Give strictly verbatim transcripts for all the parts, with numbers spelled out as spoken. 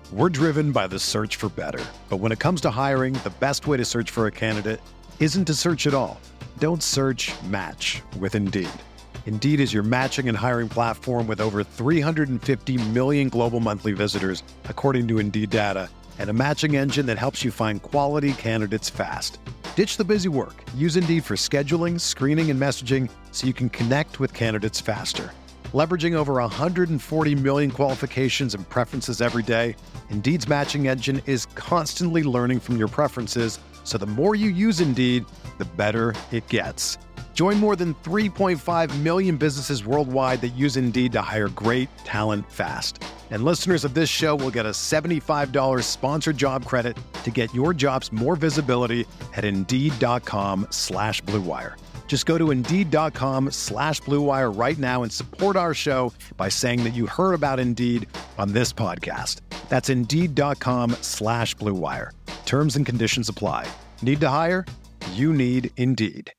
We're driven by the search for better. But when it comes to hiring, the best way to search for a candidate isn't to search at all. Don't search, match with Indeed. Indeed is your matching and hiring platform with over three hundred fifty million global monthly visitors, according to Indeed data, and a matching engine that helps you find quality candidates fast. Ditch the busy work. Use Indeed for scheduling, screening, and messaging so you can connect with candidates faster. Leveraging over one hundred forty million qualifications and preferences every day, Indeed's matching engine is constantly learning from your preferences, so the more you use Indeed, the better it gets. Join more than three point five million businesses worldwide that use Indeed to hire great talent fast. And listeners of this show will get a seventy-five dollars sponsored job credit to get your jobs more visibility at Indeed.com slash Blue Wire. Just go to Indeed.com slash Blue Wire right now and support our show by saying that you heard about Indeed on this podcast. That's Indeed.com slash Blue Wire. Terms and conditions apply. Need to hire? You need Indeed.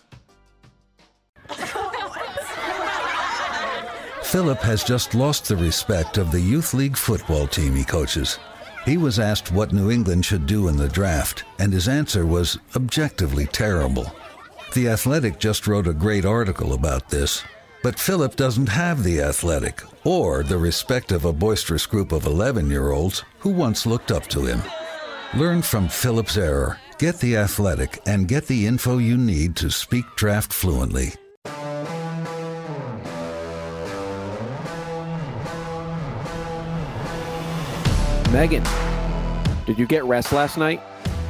Philip has just lost the respect of the youth league football team he coaches. He was asked what New England should do in the draft, and his answer was objectively terrible. The Athletic just wrote a great article about this, but Philip doesn't have The Athletic or the respect of a boisterous group of eleven-year-olds who once looked up to him. Learn from Philip's error, get The Athletic, and get the info you need to speak draft fluently. Megan, did you get rest last night?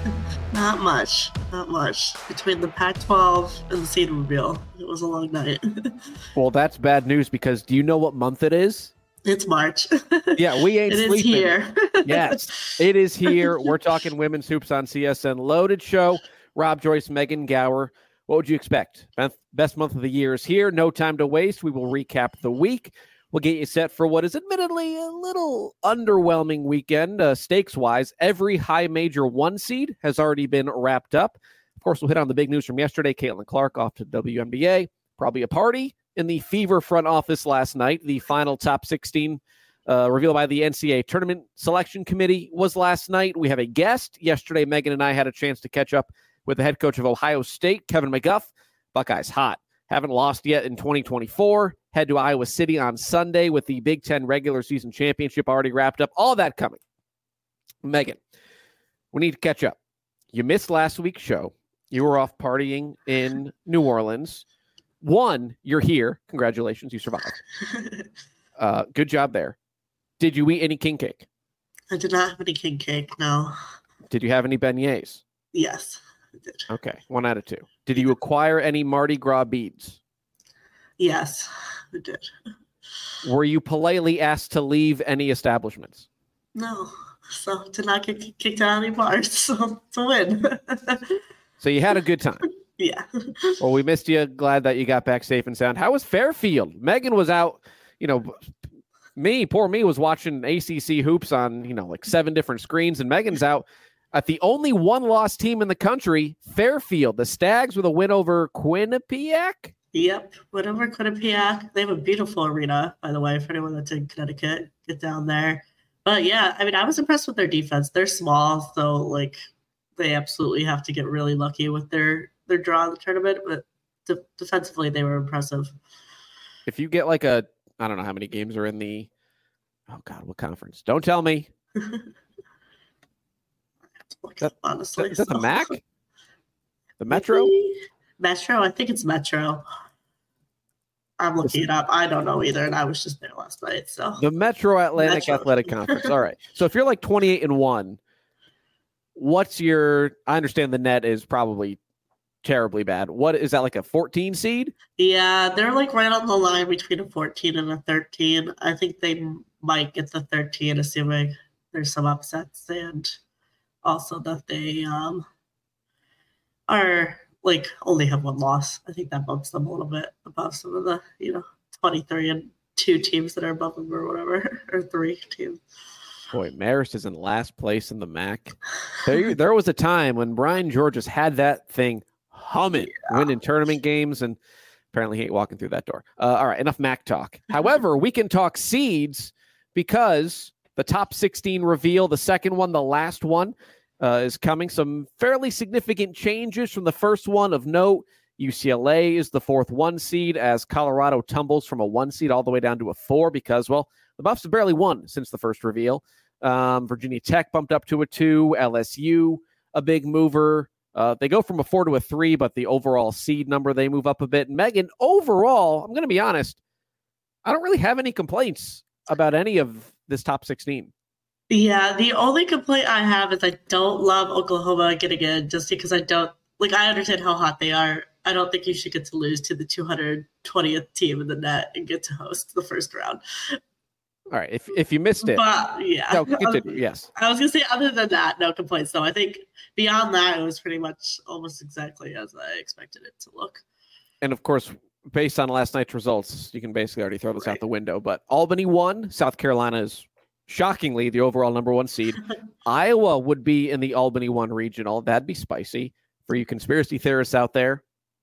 Not much, not much. Between the Pac twelve and the seed reveal, it was a long night. Well, that's bad news because do you know what month it is? It's March. Yeah, we ain't it sleeping. It is here. Yes, it is here. We're talking women's hoops on C S N. Loaded show. Rob Joyce, Megan Gower. What would you expect? Best month of the year is here. No time to waste. We will recap the week. We'll get you set for what is admittedly a little underwhelming weekend, uh, stakes-wise. Every high major one seed has already been wrapped up. Of course, we'll hit on the big news from yesterday. Caitlin Clark off to W N B A. Probably a party in the Fever front office last night. The final top sixteen uh, revealed by the N C double A Tournament Selection Committee was last night. We have a guest. Yesterday, Megan and I had a chance to catch up with the head coach of Ohio State, Kevin McGuff. Buckeyes hot. Haven't lost yet in twenty twenty-four. Head to Iowa City on Sunday with the Big Ten regular season championship already wrapped up. All that coming. Megan, we need to catch up. You missed last week's show. You were off partying in New Orleans. One, you're here. Congratulations, you survived. Uh, good job there. Did you eat any king cake? I did not have any king cake, no. Did you have any beignets? Yes, I did. Okay, one out of two. Did you acquire any Mardi Gras beads? Yes, I did. Were you politely asked to leave any establishments? No, so to not get kicked out of any bars, so to win. So you had a good time. Yeah. Well, we missed you. Glad that you got back safe and sound. How was Fairfield? Megan was out, you know, me, poor me, was watching A C C hoops on, you know, like seven different screens, and Megan's out at the only one-loss team in the country, Fairfield. The Stags with a win over Quinnipiac. Yep, whatever Quinnipiac. They have a beautiful arena, by the way, for anyone that's in Connecticut. Get down there. But yeah, I mean, I was impressed with their defense. They're small, so like they absolutely have to get really lucky with their their draw in the tournament. But de- defensively, they were impressive. If you get like a, I don't know how many games are in the, oh God, what conference? Don't tell me. that, Honestly, is that so. the M A C? The Metro? Metro, I think it's Metro. I'm looking it up. I don't know either, and I was just there last night. So the Metro Atlantic Metro. Athletic Conference. All right. So if you're like twenty-eight and one, what's your? I understand the net is probably terribly bad. What is that, like a fourteen seed? Yeah, they're like right on the line between a fourteen and a thirteen. I think they might get the thirteen, assuming there's some upsets, and also that they um are. Like only have one loss. I think that bumps them a little bit above some of the, you know, twenty-three and two teams that are above them or whatever, or three teams. Boy, Marist is in last place in the M A C. There, there was a time when Brian Georges had that thing humming, yeah. winning tournament games, and apparently he ain't walking through that door. Uh, all right, enough M A C talk. However, we can talk seeds because the top sixteen reveal, the second one, the last one, uh, is coming. Some fairly significant changes from the first one of note. U C L A is the fourth one seed as Colorado tumbles from a one seed all the way down to a four because, well, the Buffs have barely won since the first reveal. Um, Virginia Tech bumped up to a two. L S U, a big mover. Uh, they go from a four to a three, but the overall seed number, they move up a bit. Megan, overall, I'm going to be honest, I don't really have any complaints about any of this top sixteen. Yeah, the only complaint I have is I don't love Oklahoma getting in just because I don't, like, I understand how hot they are. I don't think you should get to lose to the two hundred twentieth team in the net and get to host the first round. All right, if if you missed it. But, yeah. No, continue, yes. I was going to say, other than that, no complaints, though. I think beyond that, it was pretty much almost exactly as I expected it to look. And, of course, based on last night's results, you can basically already throw this right out the window. But Albany won. South Carolina is shockingly the overall number one seed. Iowa would be in the Albany one regional. That'd be spicy for you conspiracy theorists out there.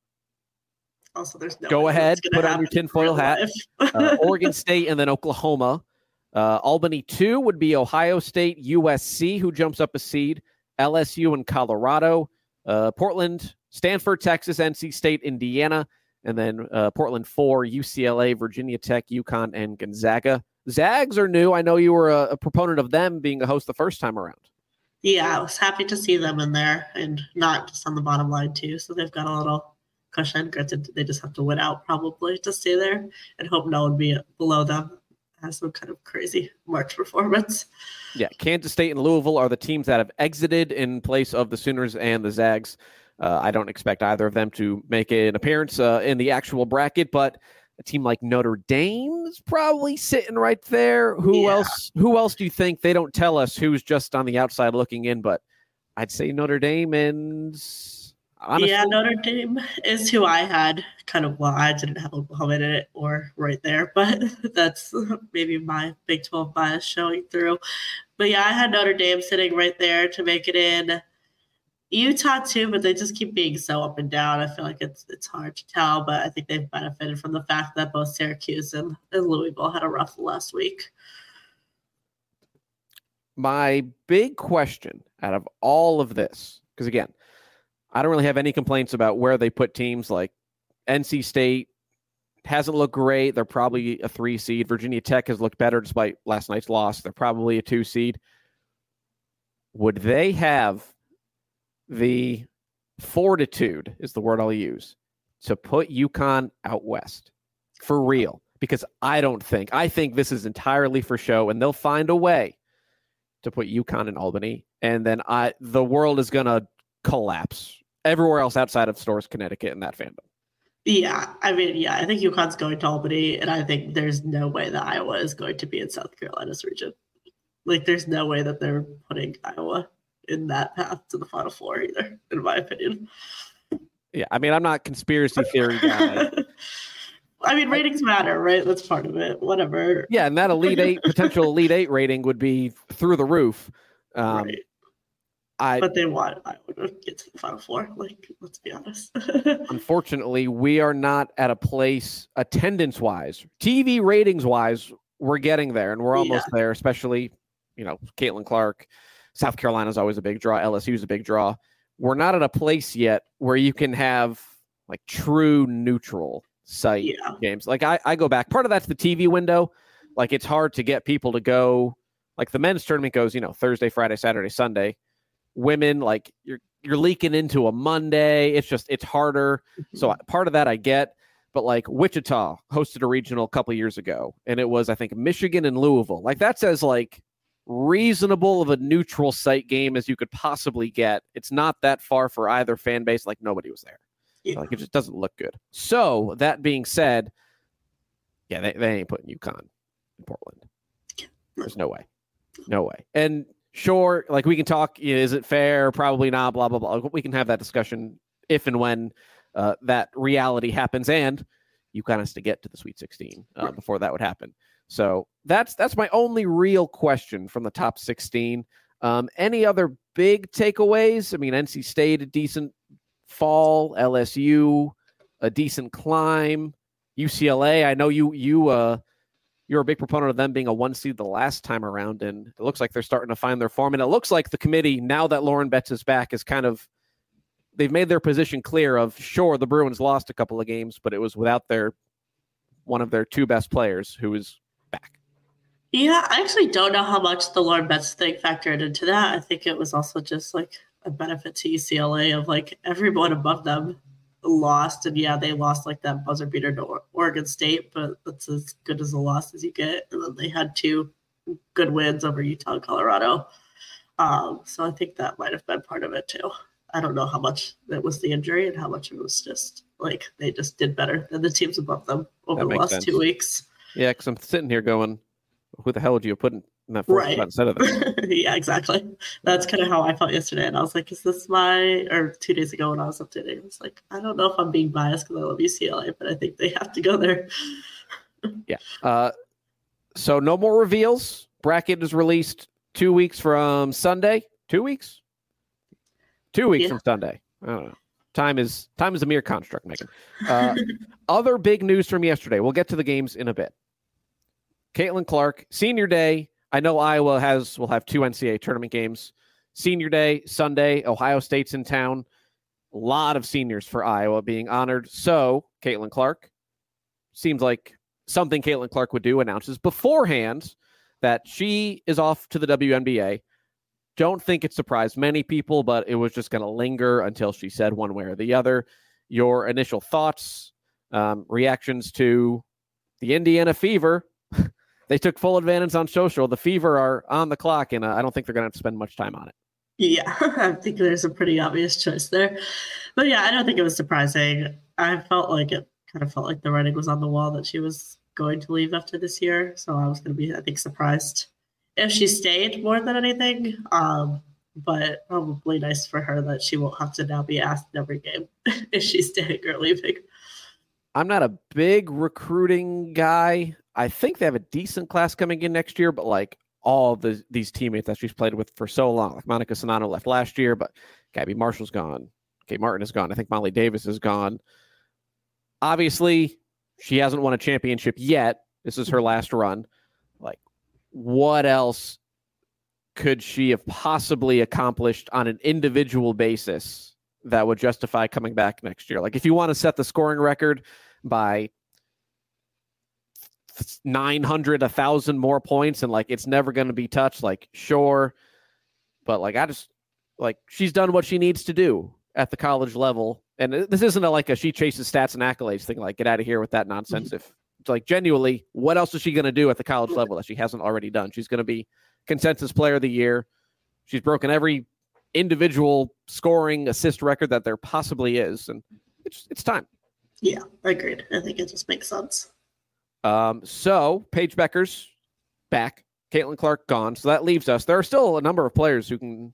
Also, there's no Go ahead, put on your tinfoil hat. uh, Oregon State and then Oklahoma. Uh, Albany two would be Ohio State, U S C, who jumps up a seed, L S U and Colorado, uh, Portland, Stanford, Texas, N C State, Indiana, and then uh, Portland four, U C L A, Virginia Tech, UConn, and Gonzaga. Zags are new. I know you were a, a proponent of them being a host the first time around. Yeah, I was happy to see them in there and not just on the bottom line, too. So they've got a little cushion. Granted, they just have to win out probably to stay there and hope no one be below them. Has some kind of crazy March performance. Yeah, Kansas State and Louisville are the teams that have exited in place of the Sooners and the Zags. Uh, I don't expect either of them to make an appearance uh, in the actual bracket, but a team like Notre Dame is probably sitting right there. Who yeah. else? Who else do you think? They don't tell us who's just on the outside looking in, but I'd say Notre Dame and honestly, yeah, Notre Dame is who I had kind of. Well, I didn't have Oklahoma in it or right there, but that's maybe my Big twelve bias showing through. But yeah, I had Notre Dame sitting right there to make it in. Utah too, but they just keep being so up and down. I feel like it's it's hard to tell, but I think they've benefited from the fact that both Syracuse and, and Louisville had a rough last week. My big question out of all of this, because again, I don't really have any complaints about where they put teams. Like N C State hasn't looked great. They're probably a three seed. Virginia Tech has looked better despite last night's loss. They're probably a two seed. Would they have the fortitude, is the word I'll use, to put UConn out west for real? Because I don't think, I think this is entirely for show, and they'll find a way to put UConn in Albany, and then I the world is going to collapse everywhere else outside of Storrs, Connecticut, in that fandom. Yeah, I mean, yeah, I think UConn's going to Albany, and I think there's no way that Iowa is going to be in South Carolina's region. Like, there's no way that they're putting Iowa in that path to the Final Four either, in my opinion. Yeah, I mean, I'm not conspiracy theory guy. I mean, ratings matter, right? That's part of it. Whatever. Yeah, and that Elite Eight, potential Elite Eight rating would be through the roof. Um, right. I, but they want Iowa to get to the Final Four. Like, let's be honest. Unfortunately, we are not at a place attendance-wise, T V ratings-wise. We're getting there, and we're almost yeah. there. Especially, you know, Caitlin Clark. South Carolina's always a big draw. L S U's a big draw. We're not at a place yet where you can have like true neutral site yeah. games. Like I, I go back. Part of that's the T V window. Like it's hard to get people to go. Like the men's tournament goes, you know, Thursday, Friday, Saturday, Sunday. Women, like you're you're leaking into a Monday. It's just it's harder. Mm-hmm. So part of that I get. But like Wichita hosted a regional a couple years ago, and it was I think Michigan and Louisville. Like that says like reasonable of a neutral site game as you could possibly get. It's not that far for either fan base. Like nobody was there. Yeah. Like it just doesn't look good. So that being said, yeah, they, they ain't putting UConn in Portland. There's no way. No way. And sure, like we can talk, is it fair? Probably not, blah, blah, blah. We can have that discussion if and when uh, that reality happens. And UConn has to get to the Sweet sixteen uh, right. before that would happen. So that's that's my only real question from the top sixteen. Um, any other big takeaways? I mean, N C State, a decent fall. L S U, a decent climb. U C L A, I know you you uh, you're a big proponent of them being a one seed the last time around, and it looks like they're starting to find their form. And it looks like the committee, now that Lauren Betts is back, is kind of, they've made their position clear of, sure, the Bruins lost a couple of games, but it was without their one of their two best players who is back. Yeah, I actually don't know how much the Lauren Betts thing factored into that. I think it was also just like a benefit to U C L A of like everyone above them lost. And yeah, they lost like that buzzer beater to Oregon State, but that's as good as a loss as you get. And then they had two good wins over Utah and Colorado. Um, so I think that might have been part of it too. I don't know how much that was the injury and how much it was just like they just did better than the teams above them over That the makes last sense. two weeks. Yeah, because I'm sitting here going, who the hell would you have put in that fourth Right. spot instead of them? Yeah, exactly. That's kind of how I felt yesterday. And I was like, is this my, or two days ago when I was updating, I was like, I don't know if I'm being biased because I love U C L A, but I think they have to go there. Yeah. Uh, so no more reveals. Bracket is released two weeks from Sunday. Two weeks? Two weeks Yeah. from Sunday. I don't know. Time is time is a mere construct, Megan. Uh, other big news from yesterday. We'll get to the games in a bit. Caitlin Clark, senior day. I know Iowa has will have two N C A A tournament games. Senior day, Sunday. Ohio State's in town. A lot of seniors for Iowa being honored. So Caitlin Clark, seems like something Caitlin Clark would do, announces beforehand that she is off to the W N B A. Don't think it surprised many people, but it was just going to linger until she said one way or the other. Your initial thoughts, um, reactions to the Indiana Fever. They took full advantage on social. The Fever are on the clock, and uh, I don't think they're going to have to spend much time on it. Yeah, I think there's a pretty obvious choice there. But yeah, I don't think it was surprising. I felt like it kind of felt like the writing was on the wall that she was going to leave after this year. So I was going to be, I think, surprised if she stayed more than anything. Um, but probably nice for her that she won't have to now be asked in every game if she's staying or leaving. I'm not a big recruiting guy. I think they have a decent class coming in next year, but like all the these teammates that she's played with for so long, like Monica Sonano left last year, but Gabby Marshall's gone. Kate Martin is gone. I think Molly Davis is gone. Obviously, she hasn't won a championship yet. This is her last run. Like, what else could she have possibly accomplished on an individual basis that would justify coming back next year? Like, if you want to set the scoring record by nine hundred, one thousand more points and like it's never going to be touched, like, sure. But like, I just, like, she's done what she needs to do at the college level. And this isn't a, like a she chases stats and accolades thing, like, get out of here with that nonsense. Mm-hmm. If it's like, genuinely, what else is she going to do at the college level that she hasn't already done? She's going to be consensus player of the year. She's broken every individual scoring assist record that there possibly is. And it's it's time. Yeah, agreed. I think it just makes sense. Um, so Paige Becker's back, Caitlin Clark gone. So that leaves us. There are still a number of players who can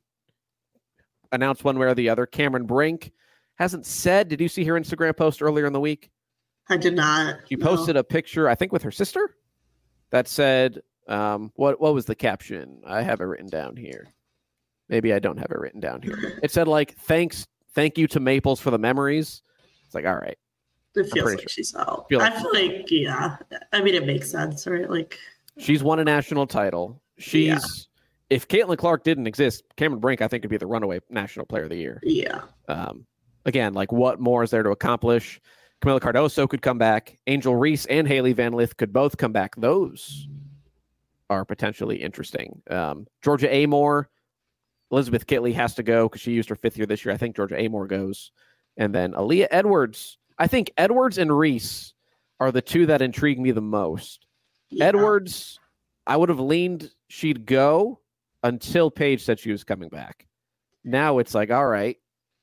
announce one way or the other. Cameron Brink hasn't said. Did you see her Instagram post earlier in the week? I did not. She posted no. a picture, I think, with her sister that said, um, what, what was the caption? I have it written down here. Maybe I don't have it written down here. It said, like, thanks, thank you to Maples for the memories. It's like, all right. It feels like sure. she's out. Feel like I feel like, yeah. I mean, it makes sense, right? Like, she's won a national title. She's, yeah. If Caitlin Clark didn't exist, Cameron Brink, I think, would be the runaway national player of the year. Yeah. Um, again, like, what more is there to accomplish? Camila Cardoso could come back. Angel Reese and Haley Van Lith could both come back. Those are potentially interesting. Um, Georgia Amore, Elizabeth Kitley has to go because she used her fifth year this year. I think Georgia Amore goes. And then Aaliyah Edwards. I think Edwards and Reese are the two that intrigue me the most. Yeah. Edwards, I would have leaned she'd go until Paige said she was coming back. Now it's like, all right,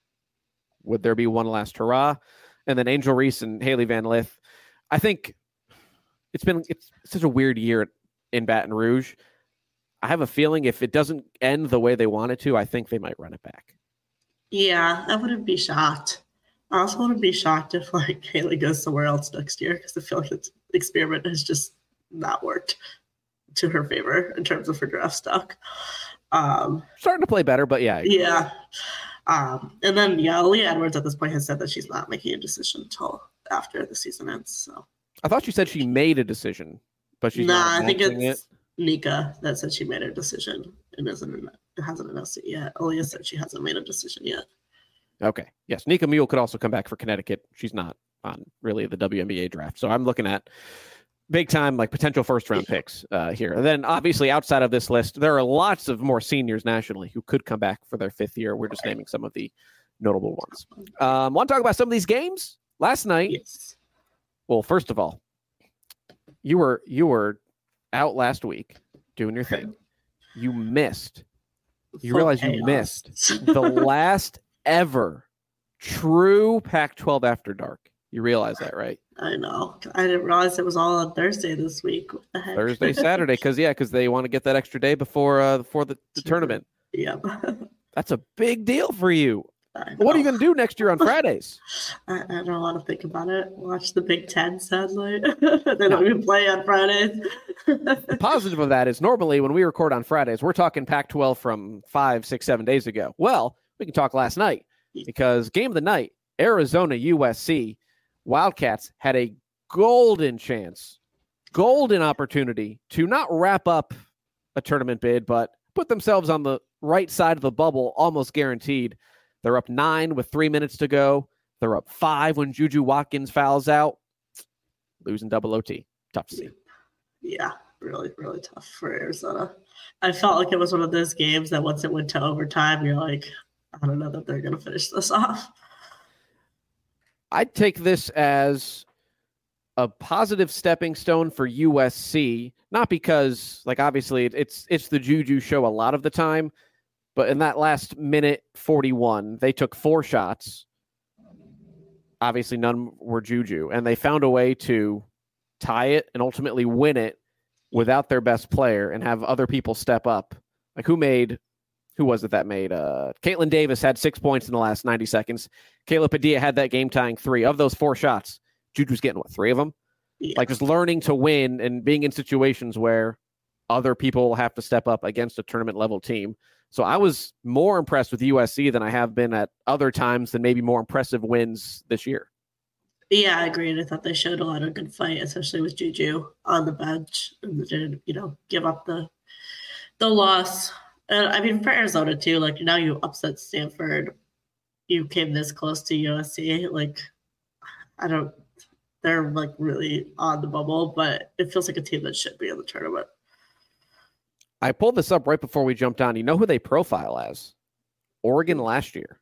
would there be one last hurrah? And then Angel Reese and Haley Van Lith. I think it's been it's such a weird year in Baton Rouge. I have a feeling if it doesn't end the way they want it to, I think they might run it back. Yeah, I wouldn't be shocked. I also wouldn't be shocked if like Haley goes somewhere else next year because I feel like the experiment has just not worked to her favor in terms of her draft stock. Um, Starting to play better, but yeah. Yeah. Um, and then, yeah, Aaliyah Edwards at this point has said that she's not making a decision until after the season ends. So I thought she said she made a decision but she's nah, not I think announcing it's it. Nika that said she made her decision. It doesn't. It hasn't announced it yet. Aaliyah said she hasn't made a decision yet. Okay. Yes. Nika Mule could also come back for Connecticut. She's not on really the W N B A draft. So I'm looking at big time, like potential first round picks uh, here. And then obviously outside of this list, there are lots of more seniors nationally who could come back for their fifth year. We're just naming some of the notable ones. Um, want to talk about some of these games last night? Yes. Well, first of all, you were, you were out last week doing your thing. You missed, you Full realize chaos. you missed the last ever true Pac twelve After Dark. You realize that, right? I know. I didn't realize it was all on Thursday this week. What the heck? Thursday, Saturday, because yeah, because they want to get that extra day before uh before the, the tournament. Yep. That's a big deal for you. I What are you know. going to do next year on Fridays? I, I don't want to think about it. Watch the Big Ten, sadly. They don't even play on Fridays. The positive of that is normally when we record on Fridays, we're talking Pac twelve from five, six, seven days ago. Well, we can talk last night because game of the night, Arizona U S C. Wildcats had a golden chance, golden opportunity to not wrap up a tournament bid, but put themselves on the right side of the bubble, almost guaranteed. They're up nine with three minutes to go. They're up five when Juju Watkins fouls out. Losing double O T. Tough to see. Yeah, really, really tough for Arizona. I felt like it was one of those games that once it went to overtime, you're like, I don't know that they're going to finish this off. I'd take this as a positive stepping stone for U S C, not because, like, obviously it's it's the Juju show a lot of the time, but in that last minute forty-one, they took four shots. Obviously, none were Juju, and they found a way to tie it and ultimately win it without their best player and have other people step up. Like, who made... Who was it that made? Uh, Caitlin Davis had six points in the last ninety seconds. Kayla Padilla had that game-tying three. Of those four shots, Juju's getting, what, three of them? Yeah. Like, just learning to win and being in situations where other people have to step up against a tournament-level team. So I was more impressed with U S C than I have been at other times and maybe more impressive wins this year. Yeah, I agree. I thought they showed a lot of good fight, especially with Juju on the bench, and they didn't, you know, give up the the loss. And I mean, for Arizona too, like now you upset Stanford, you came this close to U S C. Like, I don't, they're like really on the bubble, but it feels like a team that should be in the tournament. I pulled this up right before we jumped on. You know who they profile as? Oregon last year.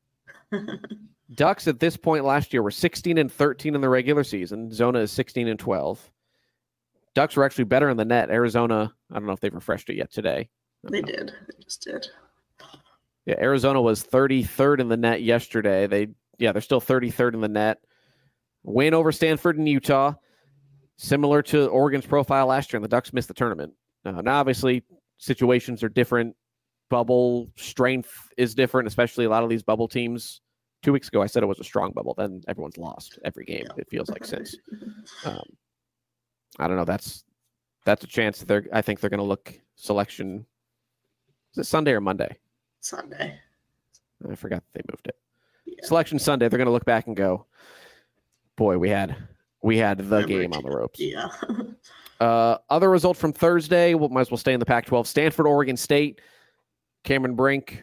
Ducks at this point last year were sixteen and thirteen in the regular season. Zona is sixteen and twelve. Ducks were actually better in the net. Arizona, I don't know if they've refreshed it yet today. They did. They just did. Yeah, Arizona was thirty-third in the net yesterday. They, yeah, they're still thirty-third in the net. Win over Stanford and Utah, similar to Oregon's profile last year, and the Ducks missed the tournament. Uh, now, obviously, situations are different. Bubble strength is different, especially a lot of these bubble teams. Two weeks ago, I said it was a strong bubble. Then everyone's lost every game, yeah. It feels like since. Um, I don't know. That's that's a chance that they're. I think they're going to look selection. Is it Sunday or Monday? Sunday. I forgot that they moved it. Yeah. Selection Sunday. They're going to look back and go, boy, we had we had the Remember game to, on the ropes. Yeah. uh, other result from Thursday, we we'll, might as well stay in the Pac twelve. Stanford, Oregon State. Cameron Brink,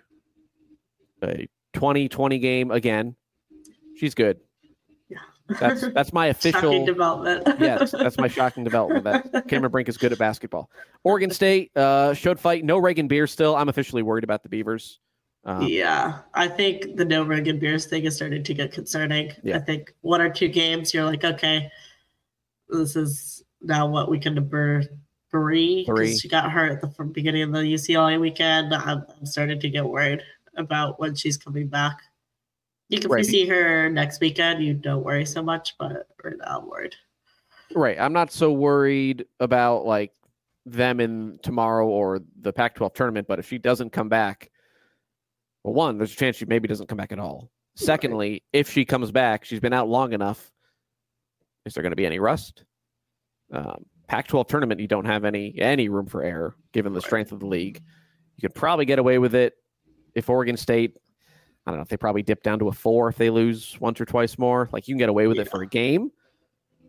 a twenty twenty game again. She's good. Yeah. That's that's my official shocking development. Yes, that's my shocking development. That Cameron Brink is good at basketball. Oregon State uh, showed fight. No Reagan Beers still. I'm officially worried about the Beavers. Um, yeah, I think the no Reagan Beers thing is starting to get concerning. Yeah. I think one or two games, you're like, okay, this is now what we can number three. Three. She got hurt at the from beginning of the U C L A weekend. I'm, I'm starting to get worried about when she's coming back. You can Right. see her next weekend. You don't worry so much, but right now I'm worried. Right. I'm not so worried about like them in tomorrow or the Pac twelve tournament, but if she doesn't come back, well, one, there's a chance she maybe doesn't come back at all. Secondly, right. If she comes back, she's been out long enough. Is there going to be any rust? Um, Pac twelve tournament, you don't have any any room for error given the strength of the league. You could probably get away with it if Oregon State, I don't know if they probably dip down to a four if they lose once or twice more. Like you can get away with yeah. it for a game.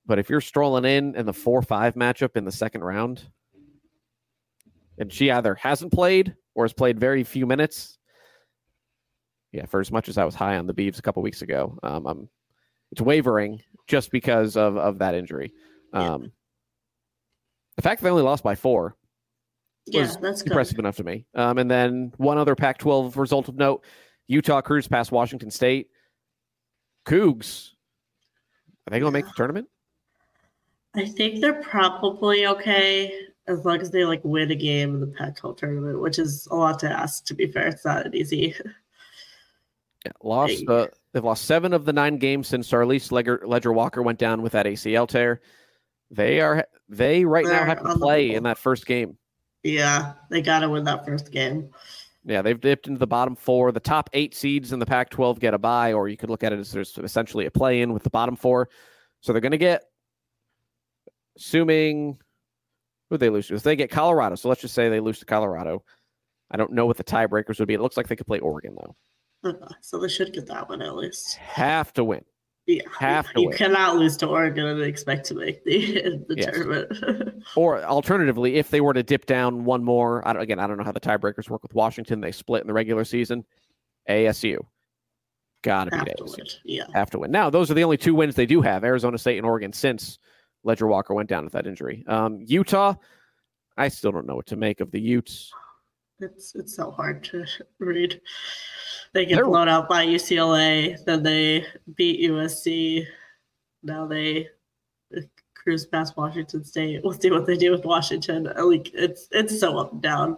But if you're strolling in in the four five matchup in the second round, and she either hasn't played or has played very few minutes, yeah, for as much as I was high on the Beavs a couple weeks ago, um, I'm, it's wavering just because of, of that injury. Um, yeah. The fact that they only lost by four yeah, was that's impressive good. enough to me. Um, and then one other Pac twelve result of note, Utah cruised past Washington State. Cougs, are they going to Yeah. make the tournament? I think they're probably okay as long as they like win a game in the Pac twelve tournament, which is a lot to ask. To be fair, it's not an easy. Yeah, lost. Uh, they've lost seven of the nine games since Charlize Ledger, Ledger Walker went down with that A C L tear. They are they right They're now have to on the play bubble. in that first game. Yeah, they got to win that first game. Yeah, they've dipped into the bottom four. The top eight seeds in the Pac twelve get a bye, or you could look at it as there's essentially a play-in with the bottom four. So they're going to get, assuming, who they lose to? If they get Colorado, so let's just say they lose to Colorado. I don't know what the tiebreakers would be. It looks like they could play Oregon, though. Okay, so they should get that one at least. Have to win. Yeah, Have to you win. cannot lose to Oregon and expect to make the, the Yes. tournament. Or alternatively, if they were to dip down one more, I don't, again, I don't know how the tiebreakers work with Washington. They split in the regular season. A S U. Gotta beat Have A S U. to win. Yeah. Have to win. Now, those are the only two wins they do have, Arizona State and Oregon, since Ledger Walker went down with that injury. Um, Utah, I still don't know what to make of the Utes. It's it's so hard to read. They get They're- blown out by U C L A, then they beat U S C. Now they cruise past Washington State. We'll see what they do with Washington. Like it's it's so up and down.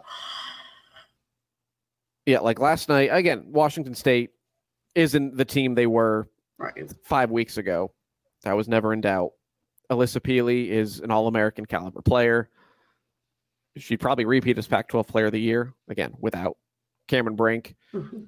Yeah, like last night, again, Washington State isn't the team they were Right. five weeks ago. That was never in doubt. Alyssa Peely is an All-American caliber player. She'd probably repeat as Pac twelve Player of the Year, again, without Cameron Brink. Mm-hmm.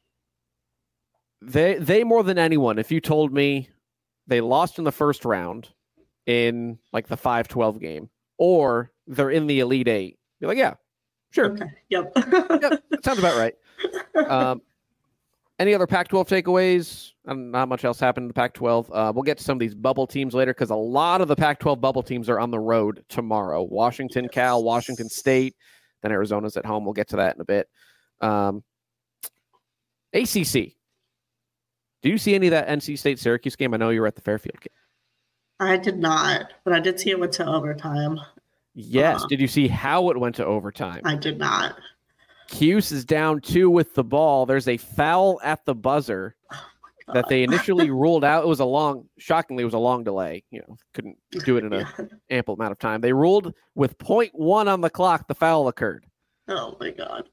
They, they more than anyone, if you told me they lost in the first round in like the five twelve game, or they're in the Elite Eight, you're like, yeah, sure. Okay. Yep. Yep, that sounds about right. Um, any other Pac twelve takeaways? Um, not much else happened in the Pac twelve. Uh, we'll get to some of these bubble teams later because a lot of the Pac twelve bubble teams are on the road tomorrow. Washington, Cal, Washington State, then Arizona's at home. We'll get to that in a bit. Um, A C C. Do you see any of that N C State Syracuse game? I know you were at the Fairfield game. I did not, but I did see it went to overtime. Yes. Uh-huh. Did you see how it went to overtime? I did not. Cuse is down two with the ball. There's a foul at the buzzer that they initially ruled out. It was a long, shockingly, it was a long delay. You know, couldn't do it in an Yeah. ample amount of time. They ruled with point one on the clock, the foul occurred. Oh my god.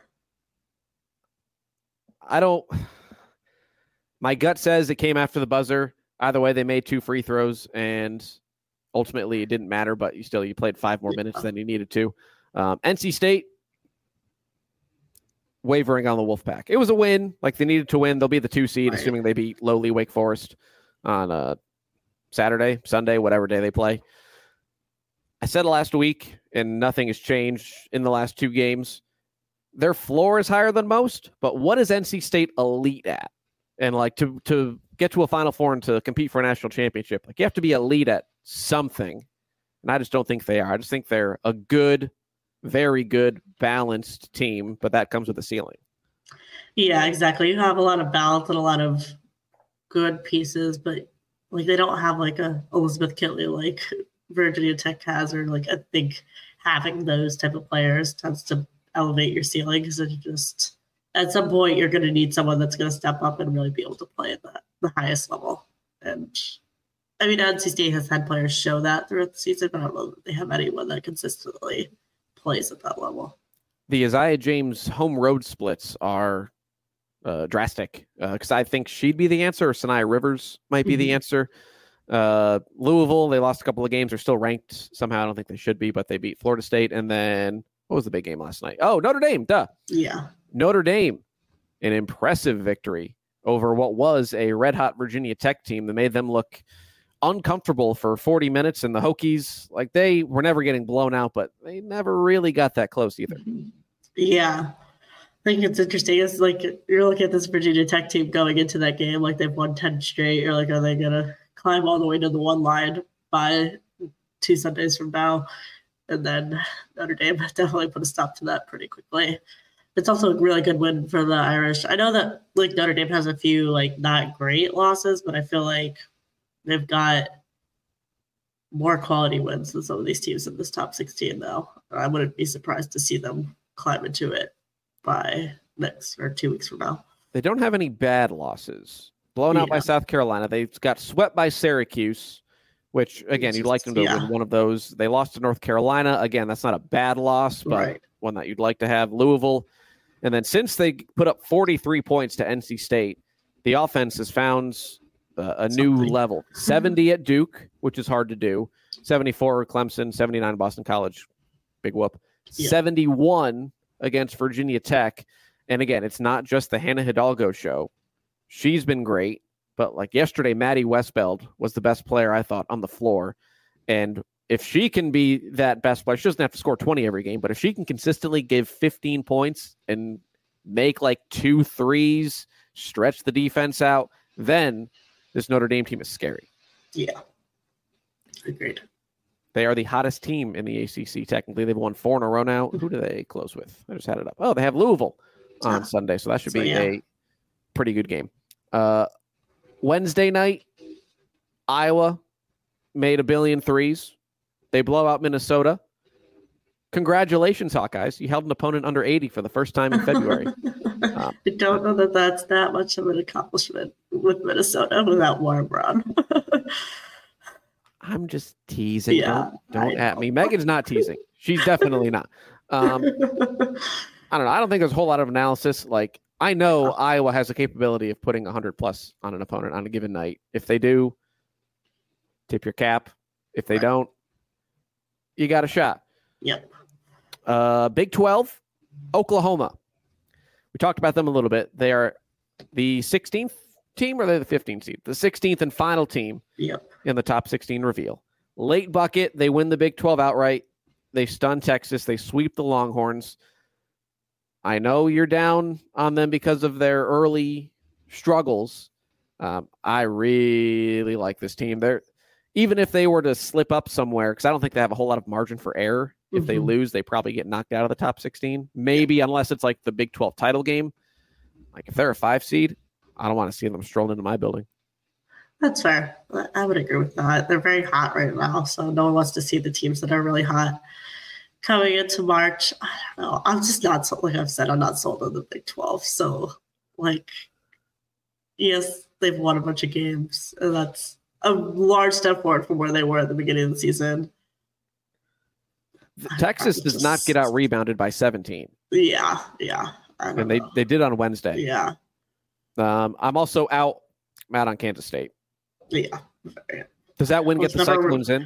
I don't, my gut says it came after the buzzer. Either way, they made two free throws, and ultimately it didn't matter, but you still, you played five more minutes than you needed to. Um, N C State, wavering on the Wolfpack. It was a win. Like, they needed to win. They'll be the two seed, Right. assuming they beat lowly Wake Forest on uh, Saturday, Sunday, whatever day they play. I said last week, and nothing has changed in the last two games. Their floor is higher than most, but what is N C State elite at? And like to to get to a Final Four and to compete for a national championship, like you have to be elite at something. And I just don't think they are. I just think they're a good, very good, balanced team, but that comes with a ceiling. Yeah, exactly. You have a lot of balance and a lot of good pieces, but like they don't have like a Elizabeth Kitley like Virginia Tech has, or like I think having those type of players tends to elevate your ceiling because it's just at some point you're going to need someone that's going to step up and really be able to play at the, the highest level. And I mean, N C State has had players show that throughout the season, but I don't know that they have anyone that consistently plays at that level. The Isaiah James home road splits are uh, drastic because uh, I think she'd be the answer, or Sanaya Rivers might be mm-hmm. the answer. Uh, Louisville, they lost a couple of games. They're still ranked somehow. I don't think they should be, but they beat Florida State. And then what was the big game last night? Oh, Notre Dame. Duh. Yeah. Notre Dame, an impressive victory over what was a red-hot Virginia Tech team that made them look uncomfortable for forty minutes. And the Hokies, like, they were never getting blown out, but they never really got that close either. Yeah. I think it's interesting. It's like you're looking at this Virginia Tech team going into that game, like they've won ten straight. You're like, are they going to climb all the way to the one line by two Sundays from now. And then Notre Dame definitely put a stop to that pretty quickly. It's also a really good win for the Irish. I know that like Notre Dame has a few like not great losses, but I feel like they've got more quality wins than some of these teams in this top sixteen, though. I wouldn't be surprised to see them climb into it by next or two weeks from now. They don't have any bad losses. Blown out yeah. by South Carolina. They got swept by Syracuse, which, again, you'd like them to yeah. win one of those. They lost to North Carolina. Again, that's not a bad loss, but right. one that you'd like to have. Louisville. And then since they put up forty-three points to N C State, the offense has found uh, a Something. new level. seventy at Duke, which is hard to do. seventy-four at Clemson, seventy-nine Boston College. Big whoop. Yeah. seventy-one against Virginia Tech. And again, it's not just the Hannah Hidalgo show. She's been great. But like yesterday, Maddie Westbeld was the best player, I thought, on the floor. And if she can be that best player, she doesn't have to score twenty every game, but if she can consistently give fifteen points and make like two threes, stretch the defense out, then this Notre Dame team is scary. Yeah. Agreed. They are the hottest team in the A C C. Technically, they've won four in a row now. Who do they close with? I just had it up. Oh, they have Louisville on Sunday, so that should so, be yeah. a pretty good game. Uh, Wednesday night, Iowa made a billion threes. They blow out Minnesota. Congratulations, Hawkeyes. You held an opponent under eighty for the first time in February. um, I don't know that that's that much of an accomplishment with Minnesota without Warren Brown. I'm just teasing. Yeah, don't don't at me. Megan's not teasing. She's definitely not. Um, I don't know. I don't think there's a whole lot of analysis. Like, I know Iowa has the capability of putting one hundred plus on an opponent on a given night. If they do, tip your cap. If they right. don't, you got a shot. Yep. Uh, Big twelve, Oklahoma. We talked about them a little bit. They are the sixteenth team, or they're the fifteenth seed? The sixteenth and final team yep. in the top sixteen reveal. Late bucket, they win the Big twelve outright. They stun Texas. They sweep the Longhorns. I know you're down on them because of their early struggles. Um, I really like this team. They're even if they were to slip up somewhere, because I don't think they have a whole lot of margin for error. If mm-hmm. they lose, they probably get knocked out of the top sixteen. Maybe yeah. unless it's like the Big twelve title game. Like if they're a five seed, I don't want to see them strolling into my building. That's fair. I would agree with that. They're very hot right now, so no one wants to see the teams that are really hot coming into March. I don't know. I'm just not sold. Like I've said, I'm not sold on the Big twelve. So, like, yes, they've won a bunch of games, and that's a large step forward from where they were at the beginning of the season. Texas does just not get out rebounded by seventeen. Yeah, yeah. And they, they did on Wednesday. Yeah. Um, I'm also out. I'm out on Kansas State. Yeah. Does that win get the Cyclones in?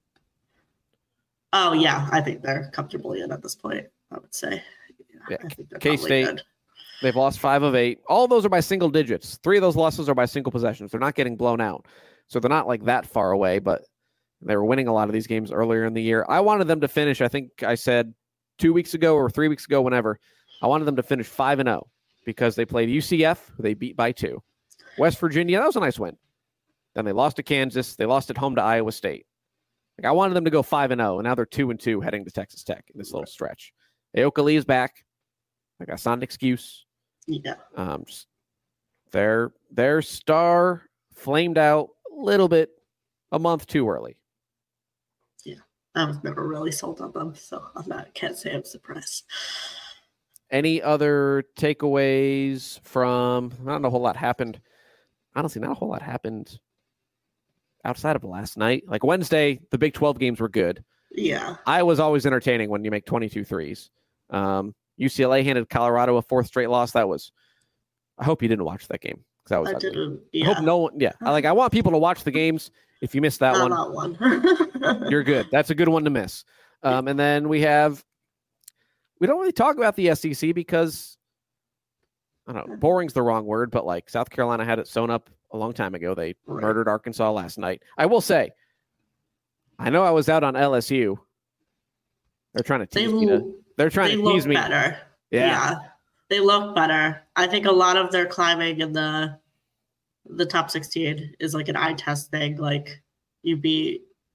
Oh, yeah. I think they're comfortably in at this point, I would say. Yeah. yeah. K-State, they've lost five of eight. All of those are by single digits. Three of those losses are by single possessions. They're not getting blown out. So they're not like that far away, but they were winning a lot of these games earlier in the year. I wanted them to finish, I think I said two weeks ago or three weeks ago, whenever, I wanted them to finish five and oh because they played U C F, who they beat by two. West Virginia, that was a nice win. Then they lost to Kansas. They lost at home to Iowa State. Like I wanted them to go five and oh, and now they're two and two heading to Texas Tech in this little stretch. Aoka Lee is back. Like that's not an excuse. Yeah. Um, just, their their star flamed out a little bit a month too early. Yeah, I was never really sold on them, so I'm not. Can't say I'm surprised. Any other takeaways from? Not a whole lot happened. Honestly, not a whole lot happened outside of last night. Like Wednesday, the Big twelve games were good. Yeah. Iowa's always entertaining when you make twenty-two threes. Um, U C L A handed Colorado a fourth straight loss. That was, I hope you didn't watch that game. Because that was I ugly. didn't. Yeah. I hope no one, yeah. I like, I want people to watch the games. If you missed that Not one, that one. you're good. That's a good one to miss. Um, and then we have, we don't really talk about the S E C because, I don't know, boring's the wrong word, but like South Carolina had it sewn up a long time ago. They right. murdered Arkansas last night. I will say, I know I was out on L S U. They're trying to tease they, me. To, they're trying they to look tease me. Better. Yeah. yeah, they look better. I think a lot of their climbing in the the top sixteen is like an eye test thing. Like you beat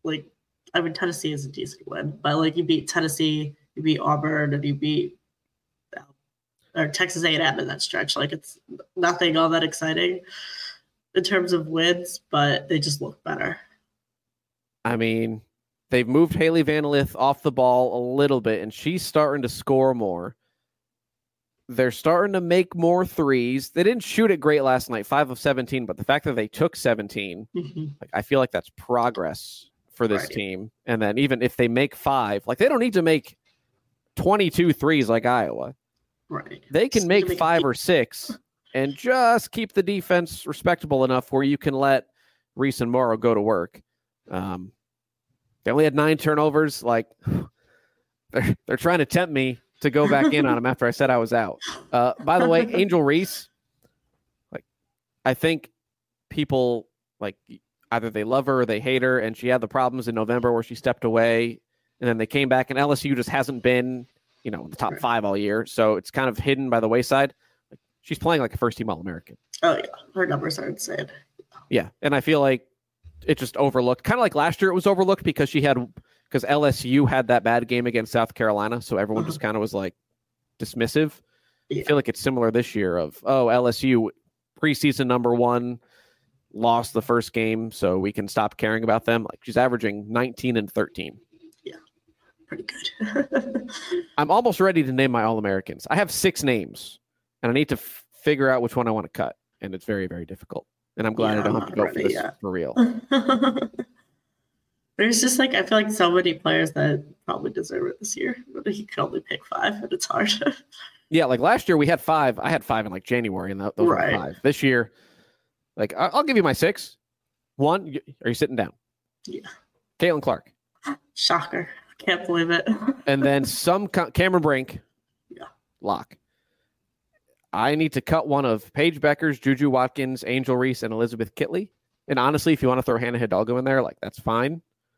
like, I mean, Tennessee is a decent win, but like you beat Tennessee, you beat Auburn, and you beat or Texas A and M in that stretch. Like, it's nothing all that exciting in terms of wins, but they just look better. I mean, they've moved Haley Van Lith off the ball a little bit, and she's starting to score more. They're starting to make more threes. They didn't shoot it great last night, five of seventeen, but the fact that they took seventeen, mm-hmm. like, I feel like that's progress for this right. team. And then even if they make five, like, they don't need to make twenty-two threes like Iowa. Right. They can make, make five or six and just keep the defense respectable enough where you can let Reese and Morrow go to work. Um, they only had nine turnovers. Like, they're, they're trying to tempt me to go back in on him after I said I was out. Uh, by the way, Angel Reese, like, I think people, like, either they love her or they hate her, and she had the problems in November where she stepped away, and then they came back, and L S U just hasn't been, you know, in the top five all year, so it's kind of hidden by the wayside. Like, she's playing like a first-team All-American. Oh, yeah. Her numbers are insane. Yeah, and I feel like it just overlooked. Kind of like last year it was overlooked because she had – because L S U had that bad game against South Carolina, so everyone just kind of was like dismissive. Yeah. I feel like it's similar this year of, oh, L S U preseason number one lost the first game, so we can stop caring about them. Like, she's averaging nineteen and thirteen. Yeah, pretty good. I'm almost ready to name my All-Americans. I have six names, and I need to f- figure out which one I want to cut, and it's very, very difficult. And I'm glad yeah, I don't have to go for this yet. For real. There's just like, I feel like so many players that probably deserve it this year, but he could only pick five, and it's hard. Yeah, like last year we had five. I had five in like January, and those right. were five. This year, like, I'll give you my six. One, are you sitting down? Yeah. Caitlin Clark. Shocker. Can't believe it. And then some Cameron Brink. Yeah. Lock. I need to cut one of Paige Beckers, Juju Watkins, Angel Reese, and Elizabeth Kitley. And honestly, if you want to throw Hannah Hidalgo in there, like, that's fine.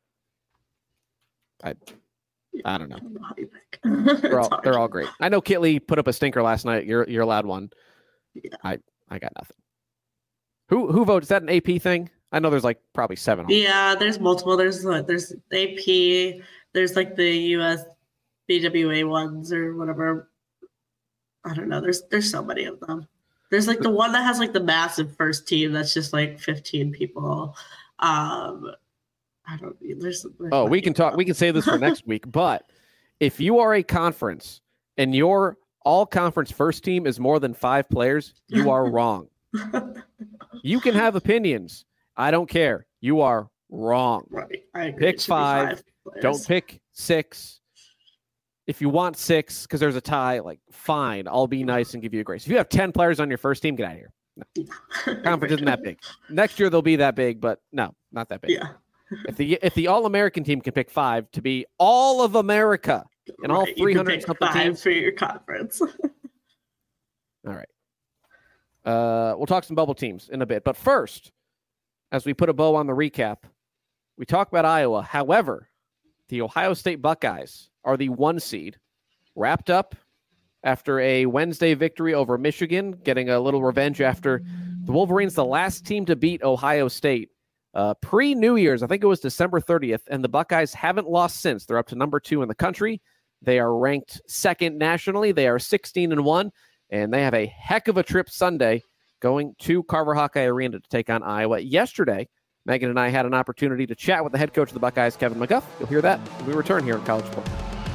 I I don't know. I don't know how you think. they're, all, they're all great. I know Kitley put up a stinker last night. You're you're allowed one. Yeah. I, I got nothing. Who who votes? Is that an A P thing? I know there's like probably seven. Yeah, there's multiple. There's uh, there's A P. There's like the U S B W A ones or whatever. I don't know. There's there's so many of them. There's like the one that has like the massive first team that's just like fifteen people. Um, I don't mean there's, there's oh we can talk we can say this for next week, but if you are a conference and your all conference first team is more than five players, you are wrong. You can have opinions. I don't care. You are wrong. Right. I agree. Pick five. five don't pick six. If you want six because there's a tie, like, fine, I'll be nice and give you a grace. If you have ten players on your first team, get out of here. No. Conference isn't that big. Next year they'll be that big, but no, not that big. Yeah. If the if the All-American team can pick five to be all of America and right, all three hundred something teams for your conference. All right. Uh, we'll talk some bubble teams in a bit, but first, as we put a bow on the recap, we talk about Iowa. However, the Ohio State Buckeyes are the one seed, wrapped up after a Wednesday victory over Michigan, getting a little revenge after the Wolverines, the last team to beat Ohio State. Uh, pre-New Year's, I think it was December thirtieth, and the Buckeyes haven't lost since. They're up to number two in the country. They are ranked second nationally. They are sixteen and one, and they have a heck of a trip Sunday going to Carver Hawkeye Arena to take on Iowa. Yesterday, Megan and I had an opportunity to chat with the head coach of the Buckeyes, Kevin McGuff. You'll hear that when we return here in College Sports.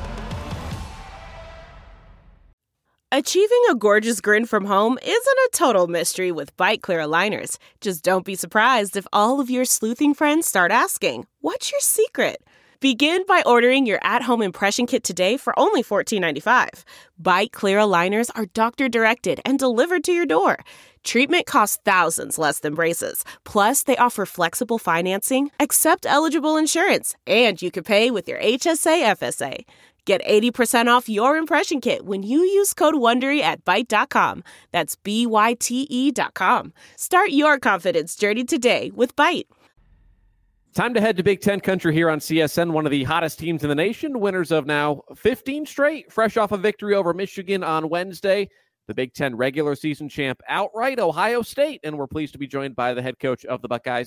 Achieving a gorgeous grin from home isn't a total mystery with Byte Clear aligners. Just don't be surprised if all of your sleuthing friends start asking, "What's your secret?" Begin by ordering your at-home impression kit today for only fourteen ninety-five. Byte Clear aligners are doctor-directed and delivered to your door. Treatment costs thousands less than braces. Plus, they offer flexible financing, accept eligible insurance, and you can pay with your H S A F S A. Get eighty percent off your impression kit when you use code WONDERY at byte dot com. That's B Y T E dot com. Start your confidence journey today with Byte. Time to head to Big Ten country here on C S N, one of the hottest teams in the nation, winners of now fifteen straight, fresh off a victory over Michigan on Wednesday. The Big Ten regular season champ outright, Ohio State, and we're pleased to be joined by the head coach of the Buckeyes,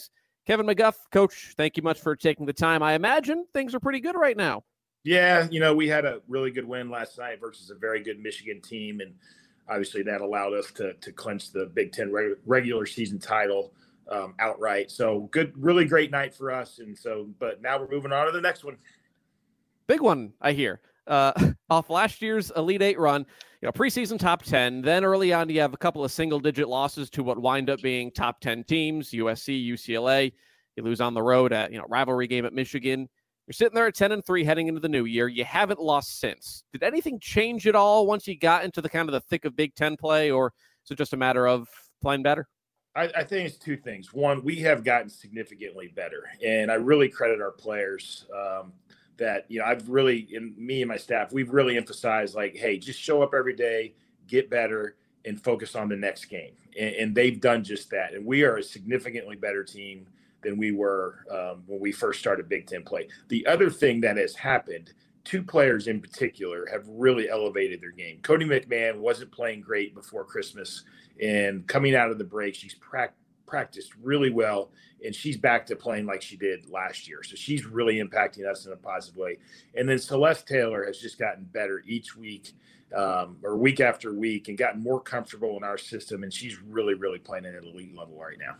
Kevin McGuff, Coach, thank you much for taking the time. I imagine things are pretty good right now. Yeah, you know, we had a really good win last night versus a very good Michigan team, and obviously that allowed us to to clinch the Big Ten reg- regular season title um, outright. So good, really great night for us. And so, but now we're moving on to the next one. Big one, I hear. Uh, off last year's Elite Eight run, you know, preseason top ten. Then early on, you have a couple of single-digit losses to what wind up being top ten teams: U S C, U C L A. You lose on the road at you know rivalry game at Michigan. You're sitting there at ten and three heading into the new year. You haven't lost since. Did anything change at all once you got into the kind of the thick of Big Ten play, or is it just a matter of playing better? I, I think it's two things. One, we have gotten significantly better, and I really credit our players. Um, that, you know, I've really, and me and my staff, we've really emphasized like, hey, just show up every day, get better, and focus on the next game. And, and they've done just that. And we are a significantly better team than we were um, when we first started Big Ten play. The other thing that has happened, two players in particular have really elevated their game. Cody McMahon wasn't playing great before Christmas, and coming out of the break, she's pra- practiced really well, and she's back to playing like she did last year. So she's really impacting us in a positive way. And then Celeste Taylor has just gotten better each week um, or week after week and gotten more comfortable in our system, and she's really, really playing at an elite level right now.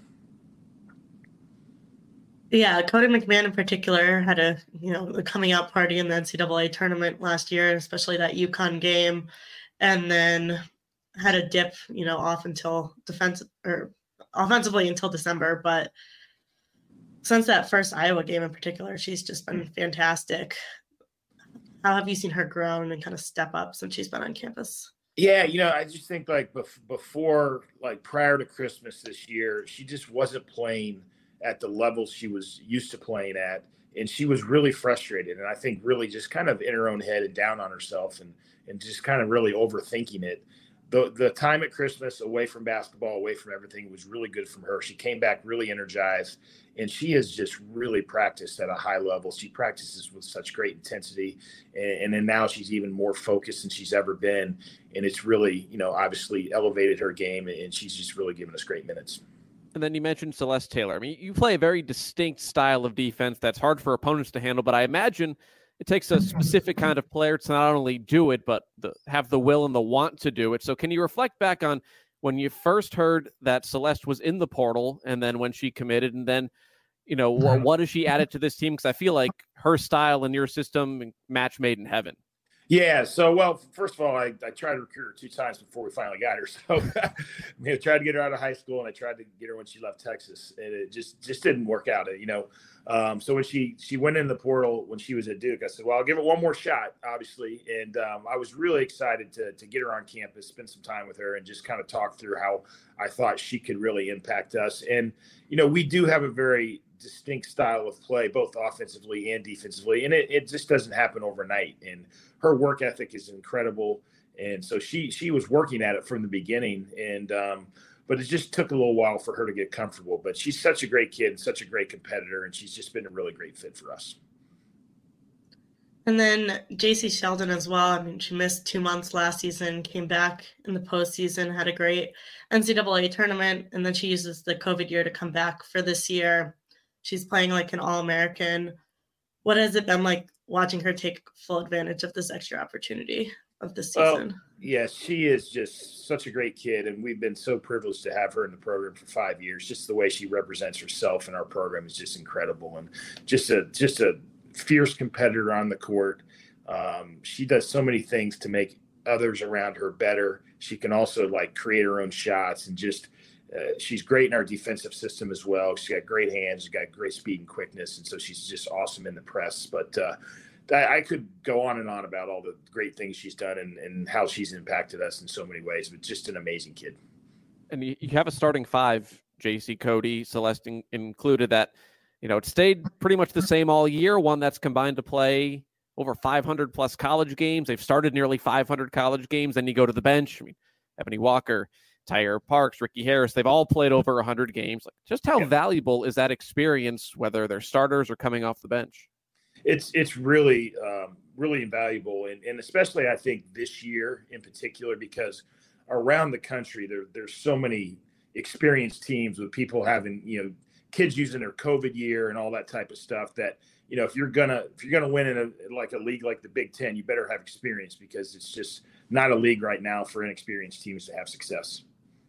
Yeah, Cody McMahon in particular had a, you know, the coming out party in the N C double A tournament last year, especially that UConn game, and then had a dip, you know, off until defense or offensively until December. But since that first Iowa game in particular, she's just been fantastic. How have you seen her grow and kind of step up since she's been on campus? Yeah, you know, I just think like bef- before, like prior to Christmas this year, she just wasn't playing at the level she was used to playing at. And she was really frustrated. And I think really just kind of in her own head and down on herself and, and just kind of really overthinking it. The, the time at Christmas away from basketball, away from everything was really good from her. She came back really energized, and she has just really practiced at a high level. She practices with such great intensity. And, and then now she's even more focused than she's ever been. And it's really, you know, obviously elevated her game, and she's just really given us great minutes. And then you mentioned Celeste Taylor. I mean, you play a very distinct style of defense that's hard for opponents to handle, but I imagine it takes a specific kind of player to not only do it, but the, have the will and the want to do it. So can you reflect back on when you first heard that Celeste was in the portal and then when she committed, and then, you know, what, what has she added to this team? Because I feel like her style and your system match made in heaven. Yeah. So, well, first of all, I, I tried to recruit her two times before we finally got her. So I tried to get her out of high school, and I tried to get her when she left Texas, and it just, just didn't work out. You know, um, so when she, she went in the portal when she was at Duke, I said, well, I'll give it one more shot, obviously. And um, I was really excited to, to get her on campus, spend some time with her, and just kind of talk through how I thought she could really impact us. And, you know, we do have a very distinct style of play, both offensively and defensively. And it, it just doesn't happen overnight. And her work ethic is incredible. And so she, she was working at it from the beginning. And, um, but it just took a little while for her to get comfortable, but she's such a great kid and such a great competitor. And she's just been a really great fit for us. And then J C Sheldon as well. I mean, she missed two months last season, came back in the postseason, had a great N C double A tournament. And then she uses the COVID year to come back for this year. She's playing like an All-American. What has it been like watching her take full advantage of this extra opportunity of this season? Oh, yes, she is just such a great kid, and we've been so privileged to have her in the program for five years. Just the way she represents herself in our program is just incredible, and just a just a fierce competitor on the court. Um, she does so many things to make others around her better. She can also like create her own shots, and just Uh, she's great in our defensive system as well. She's got great hands, she's got great speed and quickness, and so she's just awesome in the press. But uh, I, I could go on and on about all the great things she's done and, and how she's impacted us in so many ways. But just an amazing kid. And you, you have a starting five, J C, Cody, Celeste in, included, that, you know, it stayed pretty much the same all year. One that's combined to play over five hundred plus college games. They've started nearly five hundred college games. Then you go to the bench. I mean, Ebony Walker, Tyre Parks, Ricky Harris, they've all played over one hundred games. Like, just how yeah. valuable is that experience, whether they're starters or coming off the bench? It's it's really, um, really invaluable. And, and especially, I think, this year in particular, because around the country, there there's so many experienced teams with people having, you know, kids using their COVID year and all that type of stuff that, you know, if you're gonna if you're gonna win in a like a league like the Big Ten, you better have experience, because it's just not a league right now for inexperienced teams to have success.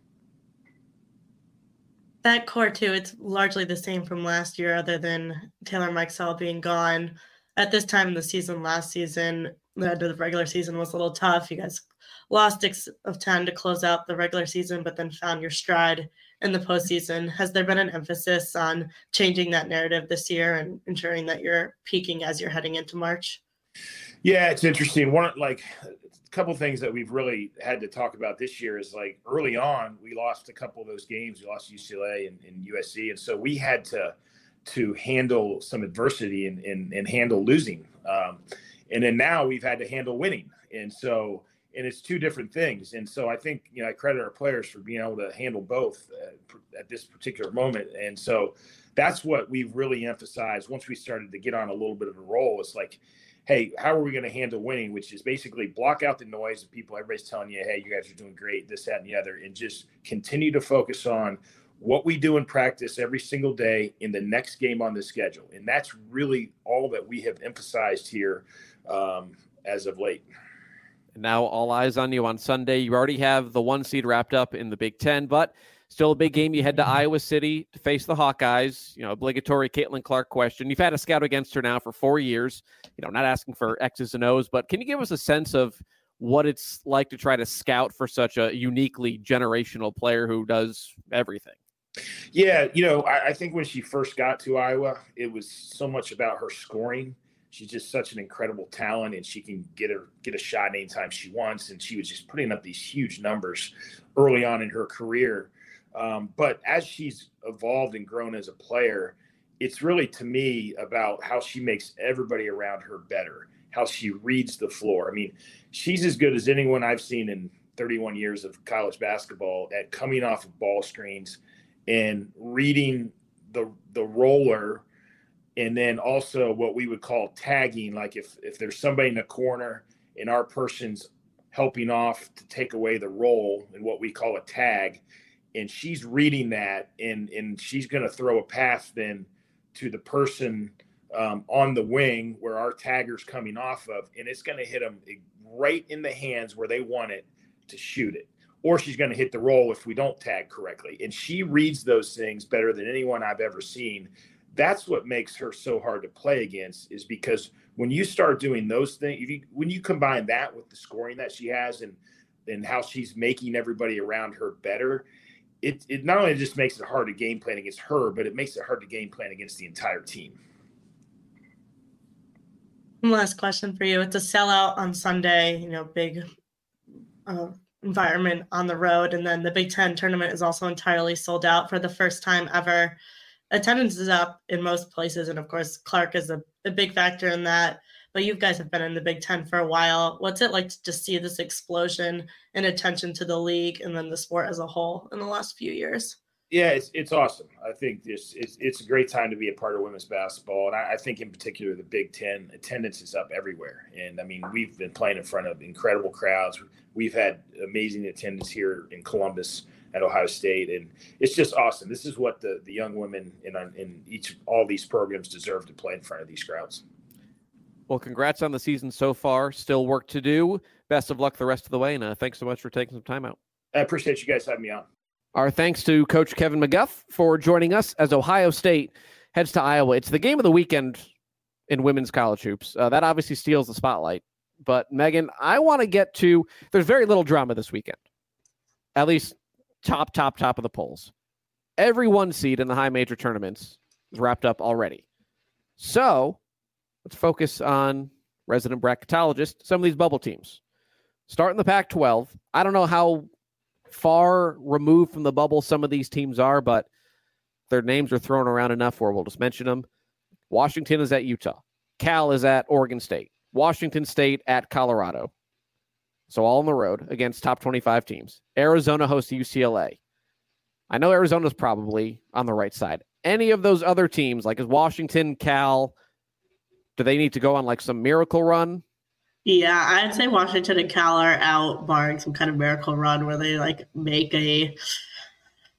That core too, it's largely the same from last year, other than Taylor Mikesell being gone. At this time in the season, last season, the end of the regular season was a little tough. You guys lost six of ten to close out the regular season, but then found your stride in the postseason. Has there been an emphasis on changing that narrative this year and ensuring that you're peaking as you're heading into March? Yeah, it's interesting. One, like a couple of things that we've really had to talk about this year is, like, early on, we lost a couple of those games. We lost U C L A and, and U S C. And so we had to, to handle some adversity and, and, and handle losing. Um, and then now we've had to handle winning. And so, and it's two different things. And so I think, you know, I credit our players for being able to handle both uh, at this particular moment. And so that's what we've really emphasized once we started to get on a little bit of a roll. It's like, hey, how are we going to handle winning? Which is basically block out the noise of people. Everybody's telling you, hey, you guys are doing great, this, that, and the other, and just continue to focus on what we do in practice every single day in the next game on the schedule. And that's really all that we have emphasized here um, as of late. And now all eyes on you on Sunday. You already have the one seed wrapped up in the Big Ten, but still a big game. You head to Iowa City to face the Hawkeyes. You know, obligatory Caitlin Clark question. You've had a scout against her now for four years. You know, not asking for X's and O's, but can you give us a sense of what it's like to try to scout for such a uniquely generational player who does everything? Yeah, you know, I, I think when she first got to Iowa, it was so much about her scoring. She's just such an incredible talent, and she can get her get a shot anytime she wants. And she was just putting up these huge numbers early on in her career. Um, but as she's evolved and grown as a player, it's really, to me, about how she makes everybody around her better, how she reads the floor. I mean, she's as good as anyone I've seen in thirty-one years of college basketball at coming off of ball screens and reading the the roller. And then also what we would call tagging, like if, if there's somebody in the corner and our person's helping off to take away the roll and what we call a tag, and she's reading that, and, and she's going to throw a pass then to the person um, on the wing where our tagger's coming off of, and it's going to hit them right in the hands where they want it to shoot it. Or she's going to hit the roll if we don't tag correctly. And she reads those things better than anyone I've ever seen. That's what makes her so hard to play against, is because when you start doing those things, if you, when you combine that with the scoring that she has and, and how she's making everybody around her better, it, it not only just makes it hard to game plan against her, but it makes it hard to game plan against the entire team. Last question for you. It's a sellout on Sunday, you know, big uh, environment on the road. And then the Big Ten tournament is also entirely sold out for the first time ever. Attendance is up in most places, and of course, Clark is a, a big factor in that. But you guys have been in the Big Ten for a while. What's it like to just see this explosion in attention to the league and then the sport as a whole in the last few years? Yeah, it's it's awesome. I think this it's it's a great time to be a part of women's basketball, and I, I think in particular the Big Ten attendance is up everywhere. And I mean, we've been playing in front of incredible crowds. We've had amazing attendance here in Columbus at Ohio State, and it's just awesome. This is what the, the young women in in each all these programs deserve, to play in front of these crowds. Well, congrats on the season so far. Still work to do. Best of luck the rest of the way, and uh, thanks so much for taking some time out. I appreciate you guys having me on. Our thanks to Coach Kevin McGuff for joining us as Ohio State heads to Iowa. It's the game of the weekend in women's college hoops. Uh, that obviously steals the spotlight. But, Megan, I want to get to – there's very little drama this weekend, at least top, top, top of the polls. Every one seed in the high major tournaments is wrapped up already. So let's focus on resident bracketologist, some of these bubble teams. Starting the Pac twelve, I don't know how far removed from the bubble some of these teams are, but their names are thrown around enough where we'll just mention them. Washington is at Utah. Cal is at Oregon State. Washington State at Colorado. So all on the road against top twenty-five teams. Arizona hosts U C L A. I know Arizona's probably on the right side. Any of those other teams, like is Washington, Cal, do they need to go on like some miracle run? Yeah, I'd say Washington and Cal are out, barring some kind of miracle run where they like make a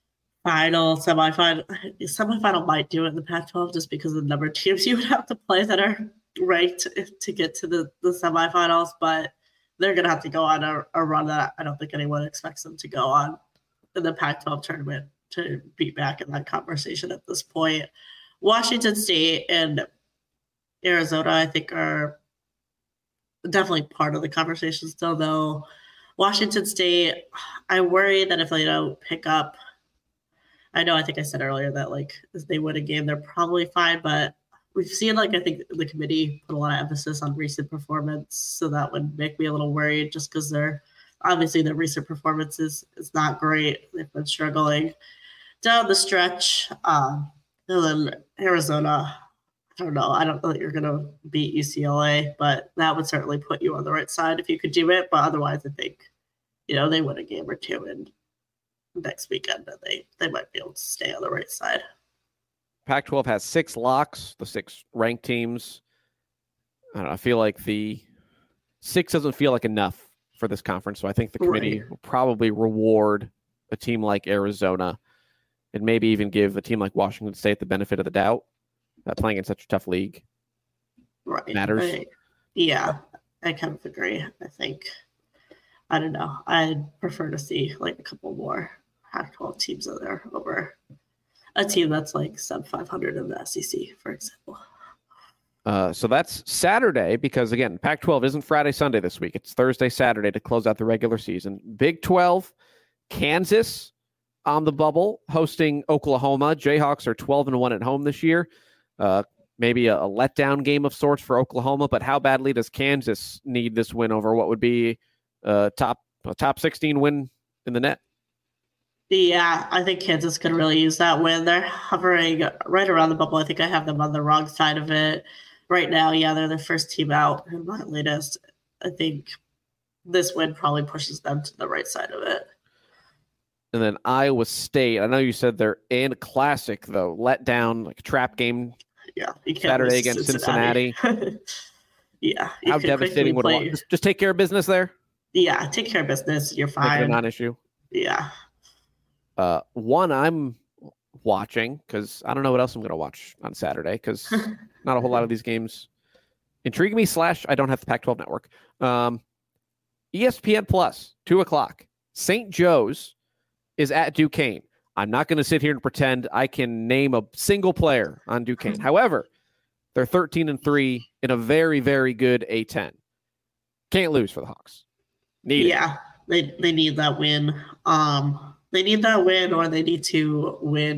final, semifinal. Semifinal might do it in the Pac twelve just because of the number of teams you would have to play that are ranked to get to the, the semifinals, but they're going to have to go on a, a run that I don't think anyone expects them to go on in the Pac twelve tournament to be back in that conversation at this point. Washington State and Arizona, I think, are definitely part of the conversation still, though. Washington State, I worry that if they don't pick up, I know I think I said earlier that, like, if they win a game, they're probably fine, but we've seen, like, I think the committee put a lot of emphasis on recent performance, so that would make me a little worried just because they're, obviously, their recent performance is, is not great. They've been struggling down the stretch. Um, and then Arizona, I don't know. I don't know that you're going to beat U C L A, but that would certainly put you on the right side if you could do it. But otherwise, I think, you know, they win a game or two and next weekend, and they, they might be able to stay on the right side. Pac twelve has six locks, the six ranked teams. I don't know, I feel like the six doesn't feel like enough for this conference, so I think the committee right. will probably reward a team like Arizona and maybe even give a team like Washington State the benefit of the doubt that playing in such a tough league right. matters. Right. Yeah, I kind of agree. I think, I don't know, I'd prefer to see like a couple more Pac twelve teams in there over a team that's like sub five hundred in the S E C, for example. Uh, so that's Saturday because, again, Pac twelve isn't Friday, Sunday this week. It's Thursday, Saturday to close out the regular season. Big twelve, Kansas on the bubble, hosting Oklahoma. Jayhawks are twelve and one at home this year. Uh, maybe a, a letdown game of sorts for Oklahoma, but how badly does Kansas need this win over what would be a top, a top sixteen win in the net? Yeah, I think Kansas could really use that win. They're hovering right around the bubble. I think I have them on the wrong side of it right now. Yeah, they're the first team out in my latest. I think this win probably pushes them to the right side of it. And then Iowa State. I know you said they're in a classic, though. Let down, like a trap game yeah, you can't Saturday against Cincinnati. Cincinnati. yeah. How devastating would it just, just take care of business there? Yeah, take care of business. You're fine. Make it a non-issue. Yeah. Uh, one I'm watching because I don't know what else I'm going to watch on Saturday because not a whole lot of these games intrigue me. Slash, I don't have the Pac twelve network. Um, E S P N Plus, two o'clock. Saint Joe's is at Duquesne. I'm not going to sit here and pretend I can name a single player on Duquesne. However, they're thirteen and three in a very, very good A ten. Can't lose for the Hawks. Need yeah, it. they they need that win. Um. They need that win, or they need to win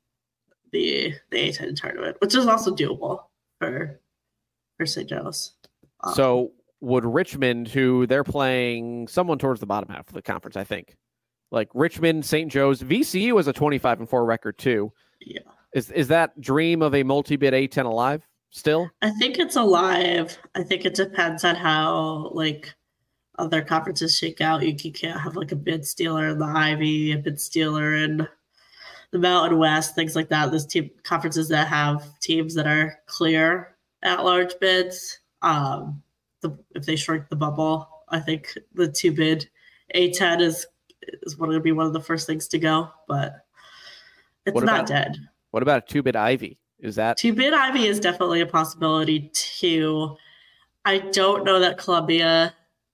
the the A ten tournament, which is also doable for for Saint Joe's. Um, so would Richmond, who they're playing someone towards the bottom half of the conference, I think, like Richmond, Saint Joe's, V C U has a twenty-five and four record too. Yeah, is is that dream of a multi-bid A ten alive still? I think it's alive. I think it depends on how like other conferences shake out. You can't have like a bid stealer in the Ivy, a bid stealer in the Mountain West, things like that. There's team conferences that have teams that are clear at large bids. Um, the, if they shrink the bubble, I think the two bid A ten is is going to be one of the first things to go, but it's what not about, dead. What about a two bid Ivy? Is that two bid Ivy is definitely a possibility too. I don't know that Columbia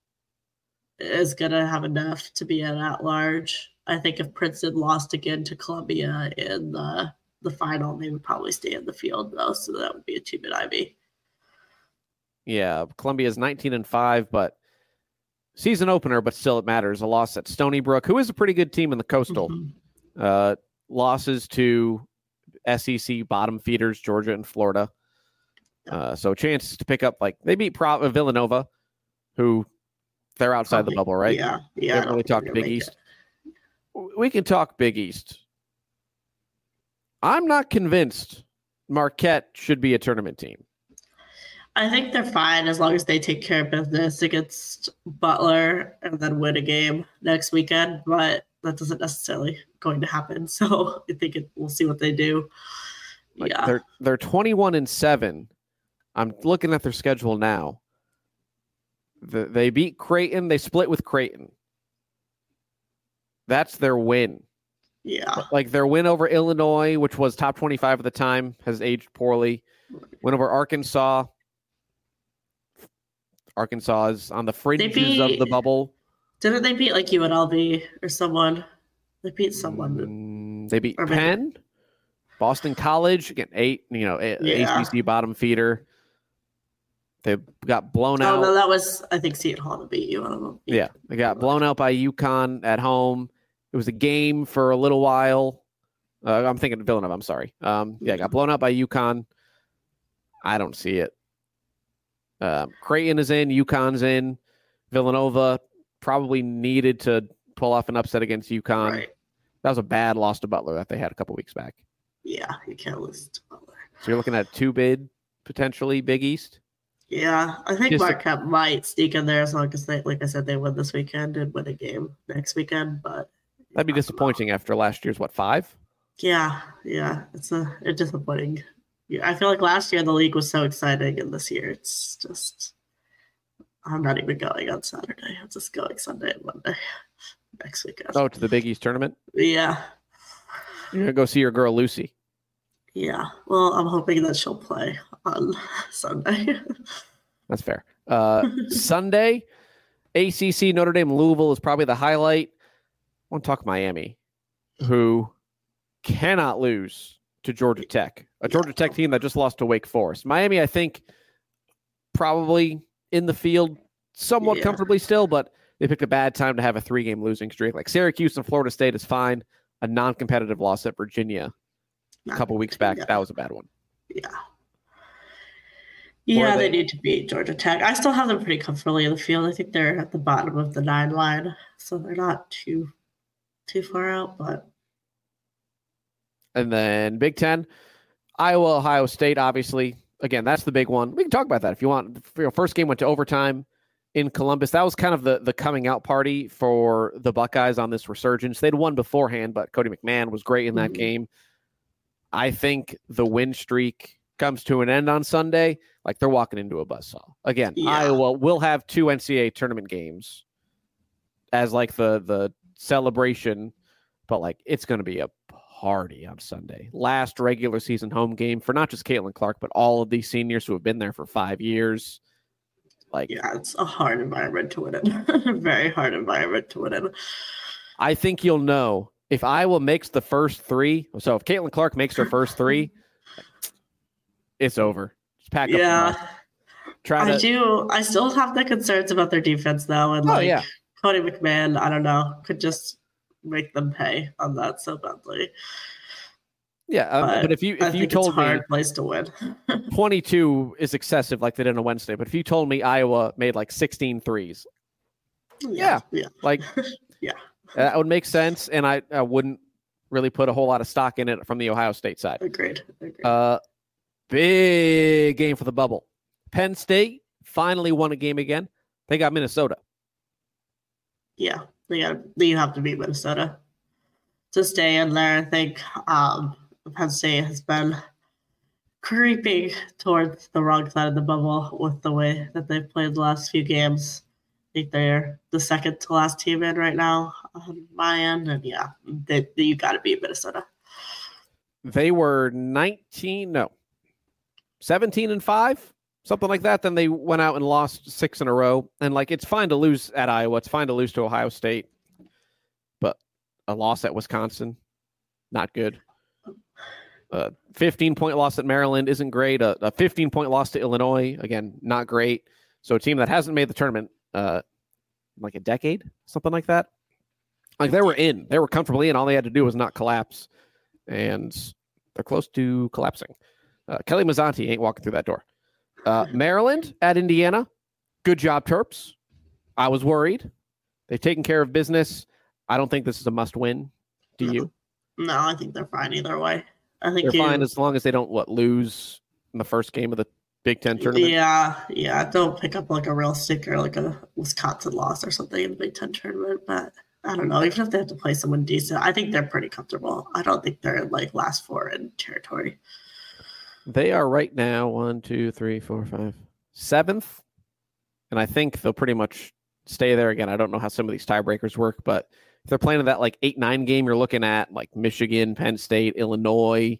is going to have enough to be an at-large. I think if Princeton lost again to Columbia in the, the final, they would probably stay in the field, though, so that would be a two-bid Ivy. Yeah, Columbia is nineteen and five, but season opener, but still it matters. A loss at Stony Brook, who is a pretty good team in the Coastal. Mm-hmm. Uh, losses to S E C bottom feeders, Georgia and Florida. Uh, so a chance to pick up, like, they beat Pro- Villanova, who... They're outside Probably, the bubble, right? Yeah, yeah. We haven't really talked Big East. It. We can talk Big East. I'm not convinced Marquette should be a tournament team. I think they're fine as long as they take care of business against Butler and then win a game next weekend, but that doesn't necessarily going to happen. So I think it, we'll see what they do. Like yeah. They're, they're twenty-one and seven. I'm looking at their schedule now. The, they beat Creighton. They split with Creighton. That's their win. Yeah. Like their win over Illinois, which was top twenty-five at the time, has aged poorly. Win over Arkansas. Arkansas is on the fringes beat, of the bubble. Didn't they beat like U N L V or someone? They beat someone. Mm, they beat Penn, maybe. Boston College, again, eight, you know, yeah. A C C bottom feeder. They got blown oh, out. Oh, no, that was, I think, Seton Hall to beat you. One of them. Yeah, they got blown out by UConn at home. It was a game for a little while. Uh, I'm thinking of Villanova, I'm sorry. Um, yeah, got blown out by UConn. I don't see it. Uh, Creighton is in, UConn's in. Villanova probably needed to pull off an upset against UConn. Right. That was a bad loss to Butler that they had a couple weeks back. Yeah, you can't lose to Butler. So you're looking at two bid, potentially Big East? Yeah, I think Just Marquette a, might sneak in there as long as they, like I said, they win this weekend and win a game next weekend. But that'd be disappointing after last year's, what, five? Yeah, yeah, it's a, a disappointing. Yeah, I feel like last year the league was so exciting, and this year it's just. I'm not even going on Saturday. I'm just going Sunday and Monday next weekend. Oh, to the Big East tournament? Yeah. You're gonna go see your girl Lucy. Yeah. Well, I'm hoping that she'll play on Sunday. That's fair. Uh, Sunday, A C C Notre Dame Louisville is probably the highlight. I want to talk Miami, who cannot lose to Georgia Tech, a Georgia Tech team that just lost to Wake Forest. Miami, I think, probably in the field somewhat yeah. comfortably still, but they picked a bad time to have a three-game losing streak. Like Syracuse and Florida State is fine. A non-competitive loss at Virginia a couple weeks back, yeah. that was a bad one. Yeah. Yeah, they, they need to beat Georgia Tech. I still have them pretty comfortably in the field. I think they're at the bottom of the nine line, so they're not too too far out. But and then Big Ten, Iowa, Ohio State, obviously. Again, that's the big one. We can talk about that if you want. Your first game went to overtime in Columbus. That was kind of the, the coming out party for the Buckeyes on this resurgence. They'd won beforehand, but Cody McMahon was great in that mm-hmm. game. I think the win streak comes to an end on Sunday. Like they're walking into a buzzsaw. Again, yeah. Iowa will have two N C double A tournament games as like the, the celebration, but like it's going to be a party on Sunday. Last regular season home game for not just Caitlin Clark, but all of these seniors who have been there for five years. Like, yeah, it's a hard environment to win in. Very hard environment to win in. I think you'll know if Iowa makes the first three. So if Caitlin Clark makes her first three, it's over. Just pack up. Yeah, try to. I do. I still have the concerns about their defense though, and oh, like yeah. Cody McMahon. I don't know. Could just make them pay on that so badly. Yeah, um, but, but if you if I you think told it's a hard me place to win. twenty-two is excessive like they did on a Wednesday, but if you told me Iowa made like sixteen threes, yeah, yeah, yeah. like yeah, that would make sense, and I, I wouldn't really put a whole lot of stock in it from the Ohio State side. Agreed. Agreed. Uh, big game for the bubble. Penn State finally won a game again. They got Minnesota. Yeah, they got. You have to beat Minnesota to stay in there. I think um, Penn State has been creeping towards the wrong side of the bubble with the way that they've played the last few games. I think they're the second to last team in right now on my end, and yeah, they, you got to beat Minnesota. They were nineteen, no, seventeen and five. Something like that. Then they went out and lost six in a row. And like, it's fine to lose at Iowa. It's fine to lose to Ohio State. But a loss at Wisconsin, not good. A fifteen-point loss at Maryland isn't great. A, a fifteen-point loss to Illinois, again, not great. So a team that hasn't made the tournament uh, in like a decade, something like that. Like they were in. They were comfortably in. All they had to do was not collapse. And they're close to collapsing. Uh, Kelly Mazzanti ain't walking through that door. Uh, Maryland at Indiana. Good job, Terps. I was worried. They've taken care of business. I don't think this is a must win. Do you? No, I think they're fine either way. I think they're you, fine as long as they don't what lose in the first game of the Big Ten tournament. Yeah, yeah. Don't pick up like a real sticker, like a Wisconsin loss or something in the Big Ten tournament. But I don't know. Even if they have to play someone decent, I think they're pretty comfortable. I don't think they're in like last four in territory. They are right now one, two, three, four, five, seventh. And I think they'll pretty much stay there again. I don't know how some of these tiebreakers work, but if they're playing in that like eight nine game, you're looking at like Michigan, Penn State, Illinois,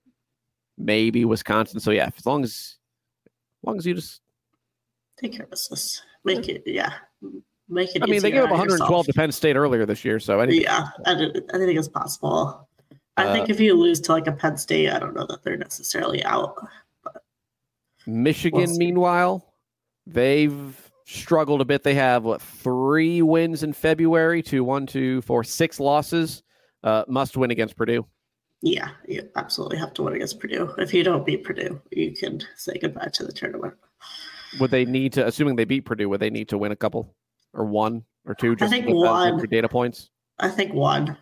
maybe Wisconsin. So yeah, as long as as long as you just take care of business, make it yeah, make it. I mean, they gave up one hundred twelve yourself. To Penn State earlier this year, so anything yeah, I, I think it's possible. I uh, think if you lose to like a Penn State, I don't know that they're necessarily out. But Michigan, we'll meanwhile, they've struggled a bit. They have what three wins in February to one, two, four, six losses. Uh, must win against Purdue. Yeah, you absolutely have to win against Purdue. If you don't beat Purdue, you can say goodbye to the tournament. Would they need to, assuming they beat Purdue, would they need to win a couple or one or two? Just I think one for data points. I think one.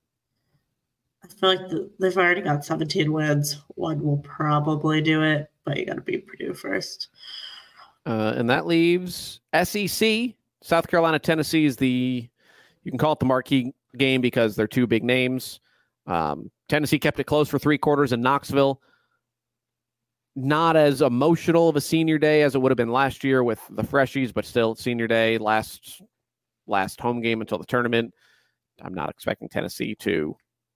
I feel like the, they've already got seventeen wins. One will probably do it, but you got to beat Purdue first. Uh, and that leaves S E C. South Carolina, Tennessee is the, you can call it the marquee game because they're two big names. Um, Tennessee kept it close for three quarters in Knoxville. Not as emotional of a senior day as it would have been last year with the freshies, but still senior day, last last home game until the tournament. I'm not expecting Tennessee to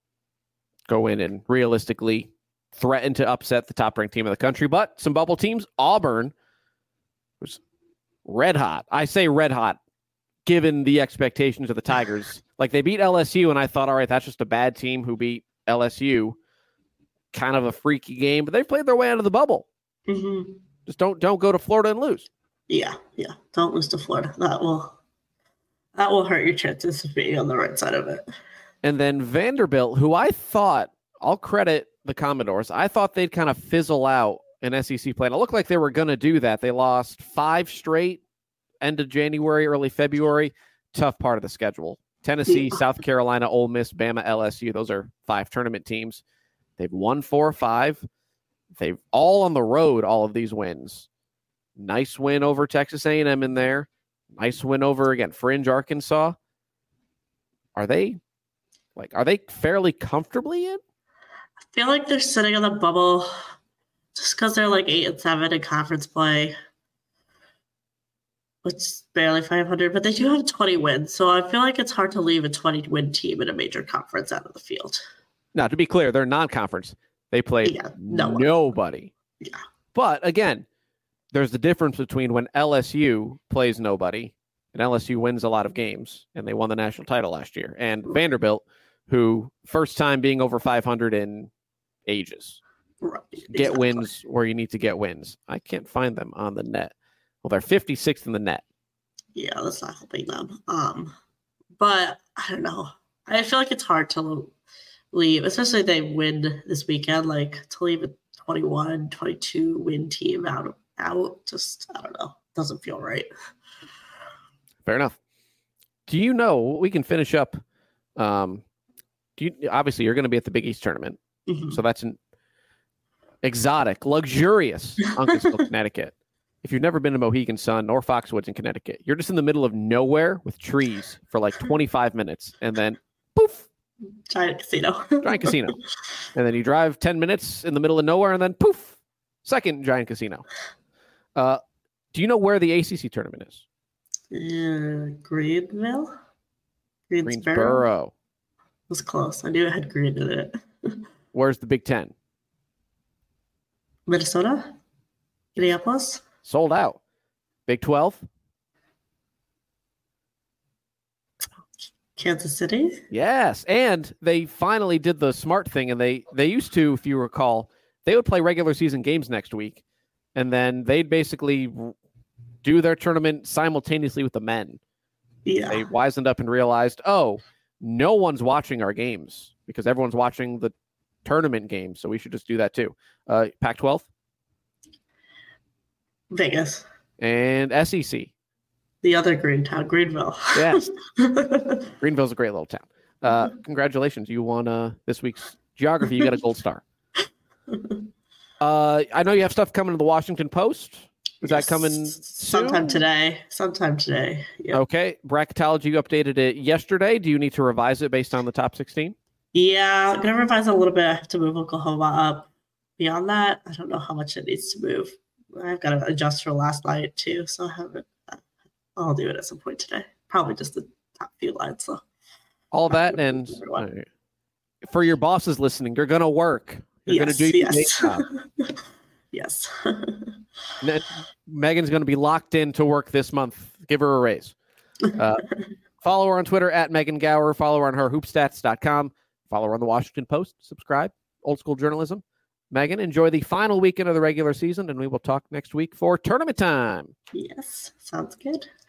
go in and realistically threaten to upset the top-ranked team of the country, but some bubble teams. Auburn was red hot. I say red hot, given the expectations of the Tigers. Like, they beat L S U, and I thought, all right, that's just a bad team who beat L S U. Kind of a freaky game, but they've played their way out of the bubble. Mm-hmm. Just don't don't go to Florida and lose. Yeah, yeah. Don't lose to Florida. That will that will hurt your chances of being on the right side of it. And then Vanderbilt, who I thought, I'll credit the Commodores, I thought they'd kind of fizzle out in S E C play. And it looked like they were going to do that. They lost five straight, end of January, early February. Tough part of the schedule. Tennessee, yeah. South Carolina, Ole Miss, Bama, L S U. Those are five tournament teams. They've won four or five. They've all on the road, all of these wins. Nice win over Texas A and M in there. Nice win over, again, Fringe, Arkansas. Are they, like, are they fairly comfortably in? I feel like they're sitting on the bubble just because they're like eight and seven in conference play, which is barely five hundred, but they do have twenty wins. So I feel like it's hard to leave a twenty-win team in a major conference out of the field. Now, to be clear, they're non-conference. They played yeah, no nobody. Yeah. But, again, there's the difference between when L S U plays nobody and L S U wins a lot of games, and they won the national title last year, and Vanderbilt, who first time being over five hundred in ages. Right. Get Exactly. wins where you need to get wins. I can't find them on the net. Well, they're fifty-sixth in the net. Yeah, that's not helping them. Um, but I don't know. I feel like it's hard to leave, especially if they win this weekend, like to leave a twenty-one, twenty-two win team out, out just, I don't know, doesn't feel right. Fair enough. Do you know, we can finish up, um, do you, obviously you're going to be at the Big East tournament, Mm-hmm. so that's an exotic, luxurious Uncasville, Connecticut. If you've never been to Mohegan Sun or Foxwoods in Connecticut, you're just in the middle of nowhere with trees for like twenty-five minutes, and then poof, Giant casino. giant casino. And then you drive ten minutes in the middle of nowhere, and then poof, second giant casino. Uh, do you know where the A C C tournament is? Uh, Greenville? Greensboro? Greensboro. It was close. I knew it had green in it. Where's the Big Ten? Minnesota? Minneapolis? Sold out. Big twelve? Kansas City? Yes, and they finally did the smart thing, and they, they used to, if you recall, they would play regular season games next week, and then they'd basically do their tournament simultaneously with the men. Yeah. They wisened up and realized, oh, no one's watching our games because everyone's watching the tournament games, so we should just do that too. Uh, Pac twelve? Vegas. And S E C. The other green town, Greenville. Yes. Greenville's a great little town. Uh, congratulations. You won uh, this week's geography. You got a gold star. Uh, I know you have stuff coming to the Washington Post. Is Yes. that coming soon? Sometime today. Sometime today. Yep. Okay. Bracketology, you updated it yesterday. Do you need to revise it based on the top sixteen? Yeah, I'm going to revise a little bit. I have to move Oklahoma up. Beyond that, I don't know how much it needs to move. I've got to adjust for last night too, so I haven't. I'll do it at some point today. Probably just the top few lines, though. all that. And uh, for your bosses listening, you're going to work. You're yes, going to do your yes. job. Yes. Megan's going to be locked in to work this month. Give her a raise. Uh, follow her on Twitter at Megan Gower. Follow her on her hoopstats dot com. Follow her on the Washington Post. Subscribe. Old School Journalism. Megan, enjoy the final weekend of the regular season, and we will talk next week for tournament time. Yes, sounds good.